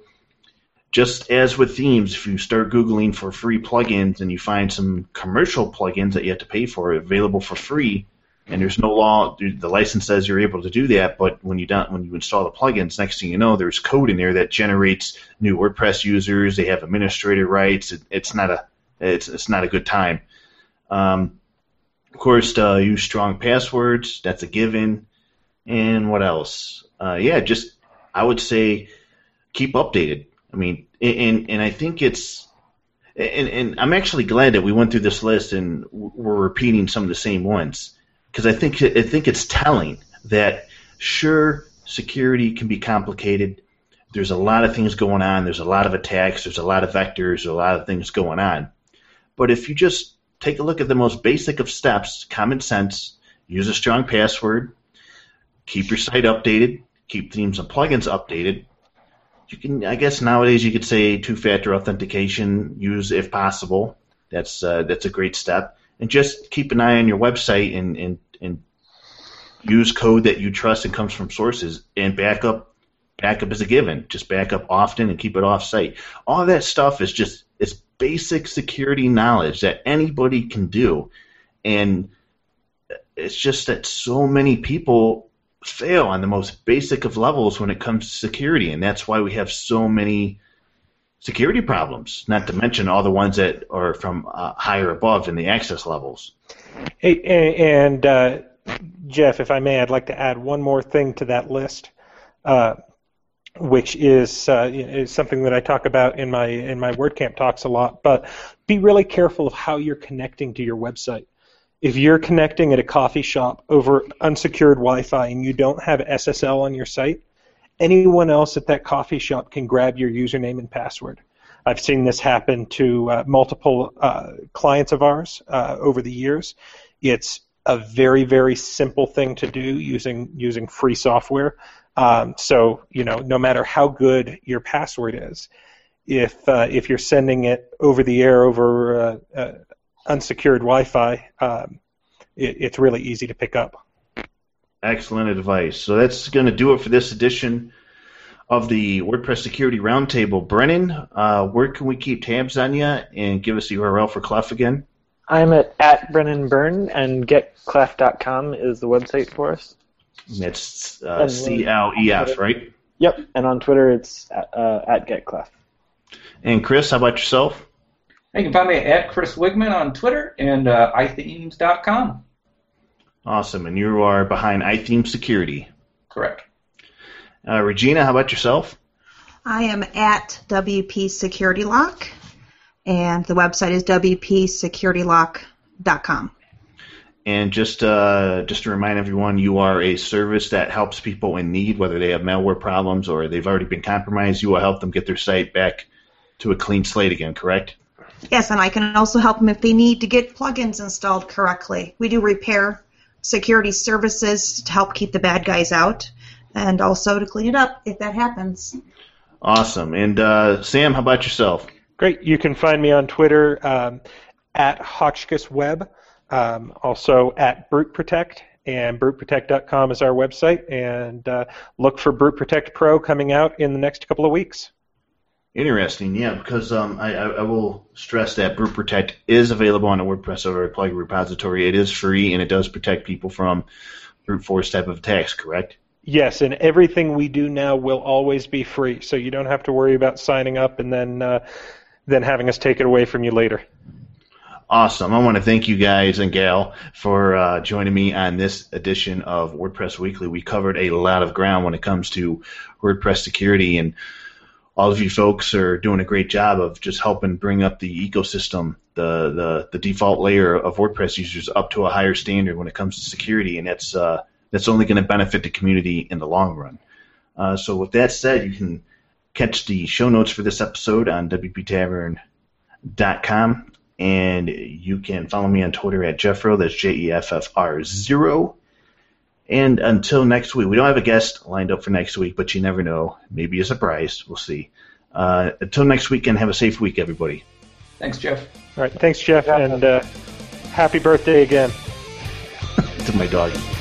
[SPEAKER 2] just as with themes, if you start Googling for free plugins and you find some commercial plugins that you have to pay for available for free, and there's no law, the license says you're able to do that, but when you don't, when you install the plugins, next thing you know, there's code in there that generates new WordPress users. They have administrator rights. It, it's not a it's it's not a good time. Um, of course, uh, use strong passwords. That's a given. And what else? Uh, yeah, just I would say keep updated. I mean, and and I think it's and and I'm actually glad that we went through this list and we're repeating some of the same ones. Because I think I think it's telling that, sure, security can be complicated. There's a lot of things going on. There's a lot of attacks. There's a lot of vectors. There's a lot of things going on. But if you just take a look at the most basic of steps, common sense, use a strong password, keep your site updated, keep themes and plugins updated. You can, I guess nowadays you could say two-factor authentication, use if possible. That's uh, that's a great step. And just keep an eye on your website and, and, and use code that you trust and comes from sources. And backup, backup is a given. Just back up often and keep it off-site. All that stuff is just it's basic security knowledge that anybody can do. And it's just that so many people fail on the most basic of levels when it comes to security. And that's why we have so many security problems, not to mention all the ones that are from uh, higher above in the access levels.
[SPEAKER 6] Hey, and uh, Jeff, if I may, I'd like to add one more thing to that list, uh, which is, uh, is something that I talk about in my in my WordCamp talks a lot. But be really careful of how you're connecting to your website. If you're connecting at a coffee shop over unsecured Wi-Fi and you don't have S S L on your site, anyone else at that coffee shop can grab your username and password. I've seen this happen to uh, multiple uh, clients of ours uh, over the years. It's a very, very simple thing to do using using free software. Um, so, you know, no matter how good your password is, if uh, if you're sending it over the air over uh, uh, unsecured Wi-Fi, um, it, it's really easy to pick up.
[SPEAKER 2] Excellent advice. So that's going to do it for this edition of the WordPress Security Roundtable. Brennan, uh, where can we keep tabs on you, and give us the U R L for Clef again?
[SPEAKER 3] I'm at, at Brennan Byrne, and get clef dot com is the website for us.
[SPEAKER 2] And that's uh, C L E F, right?
[SPEAKER 3] Yep, and on Twitter it's at, uh, at getclef.
[SPEAKER 2] And Chris, how about yourself?
[SPEAKER 4] You can find me at Chris Wigman on Twitter and uh, i themes dot com.
[SPEAKER 2] Awesome. And you are behind iTheme Security.
[SPEAKER 4] Correct.
[SPEAKER 2] Uh, Regina, how about yourself?
[SPEAKER 5] I am at W P Security Lock, and the website is W P security lock dot com.
[SPEAKER 2] And just uh, just to remind everyone, you are a service that helps people in need, whether they have malware problems or they've already been compromised. You will help them get their site back to a clean slate again, correct?
[SPEAKER 5] Yes, and I can also help them if they need to get plugins installed correctly. We do repair security services to help keep the bad guys out, and also to clean it up if that happens.
[SPEAKER 2] Awesome. And uh, Sam, how about yourself?
[SPEAKER 6] Great. You can find me on Twitter um, at HotchkissWeb, um, also at Brute Protect, and brute protect dot com is our website, and uh, look for Brute Protect Pro coming out in the next couple of weeks.
[SPEAKER 2] Interesting, yeah, because um, I, I will stress that Brute Protect is available on the WordPress over plugin repository. It is free, and it does protect people from brute force type of attacks, correct?
[SPEAKER 6] Yes, and everything we do now will always be free, so you don't have to worry about signing up and then uh, then having us take it away from you later.
[SPEAKER 2] Awesome. I want to thank you guys and gal for uh, joining me on this edition of WordPress Weekly. We covered a lot of ground when it comes to WordPress security, and all of you folks are doing a great job of just helping bring up the ecosystem, the the, the default layer of WordPress users up to a higher standard when it comes to security, and that's uh, that's only going to benefit the community in the long run. Uh, so with that said, you can catch the show notes for this episode on W P tavern dot com, and you can follow me on Twitter at Jeffro, that's J E F F R zero. And until next week, we don't have a guest lined up for next week, but you never know. Maybe a surprise. We'll see. Uh, until next week, and have a safe week, everybody.
[SPEAKER 4] Thanks, Jeff.
[SPEAKER 6] All right, thanks, Jeff, and uh, happy birthday again.
[SPEAKER 2] To my dog.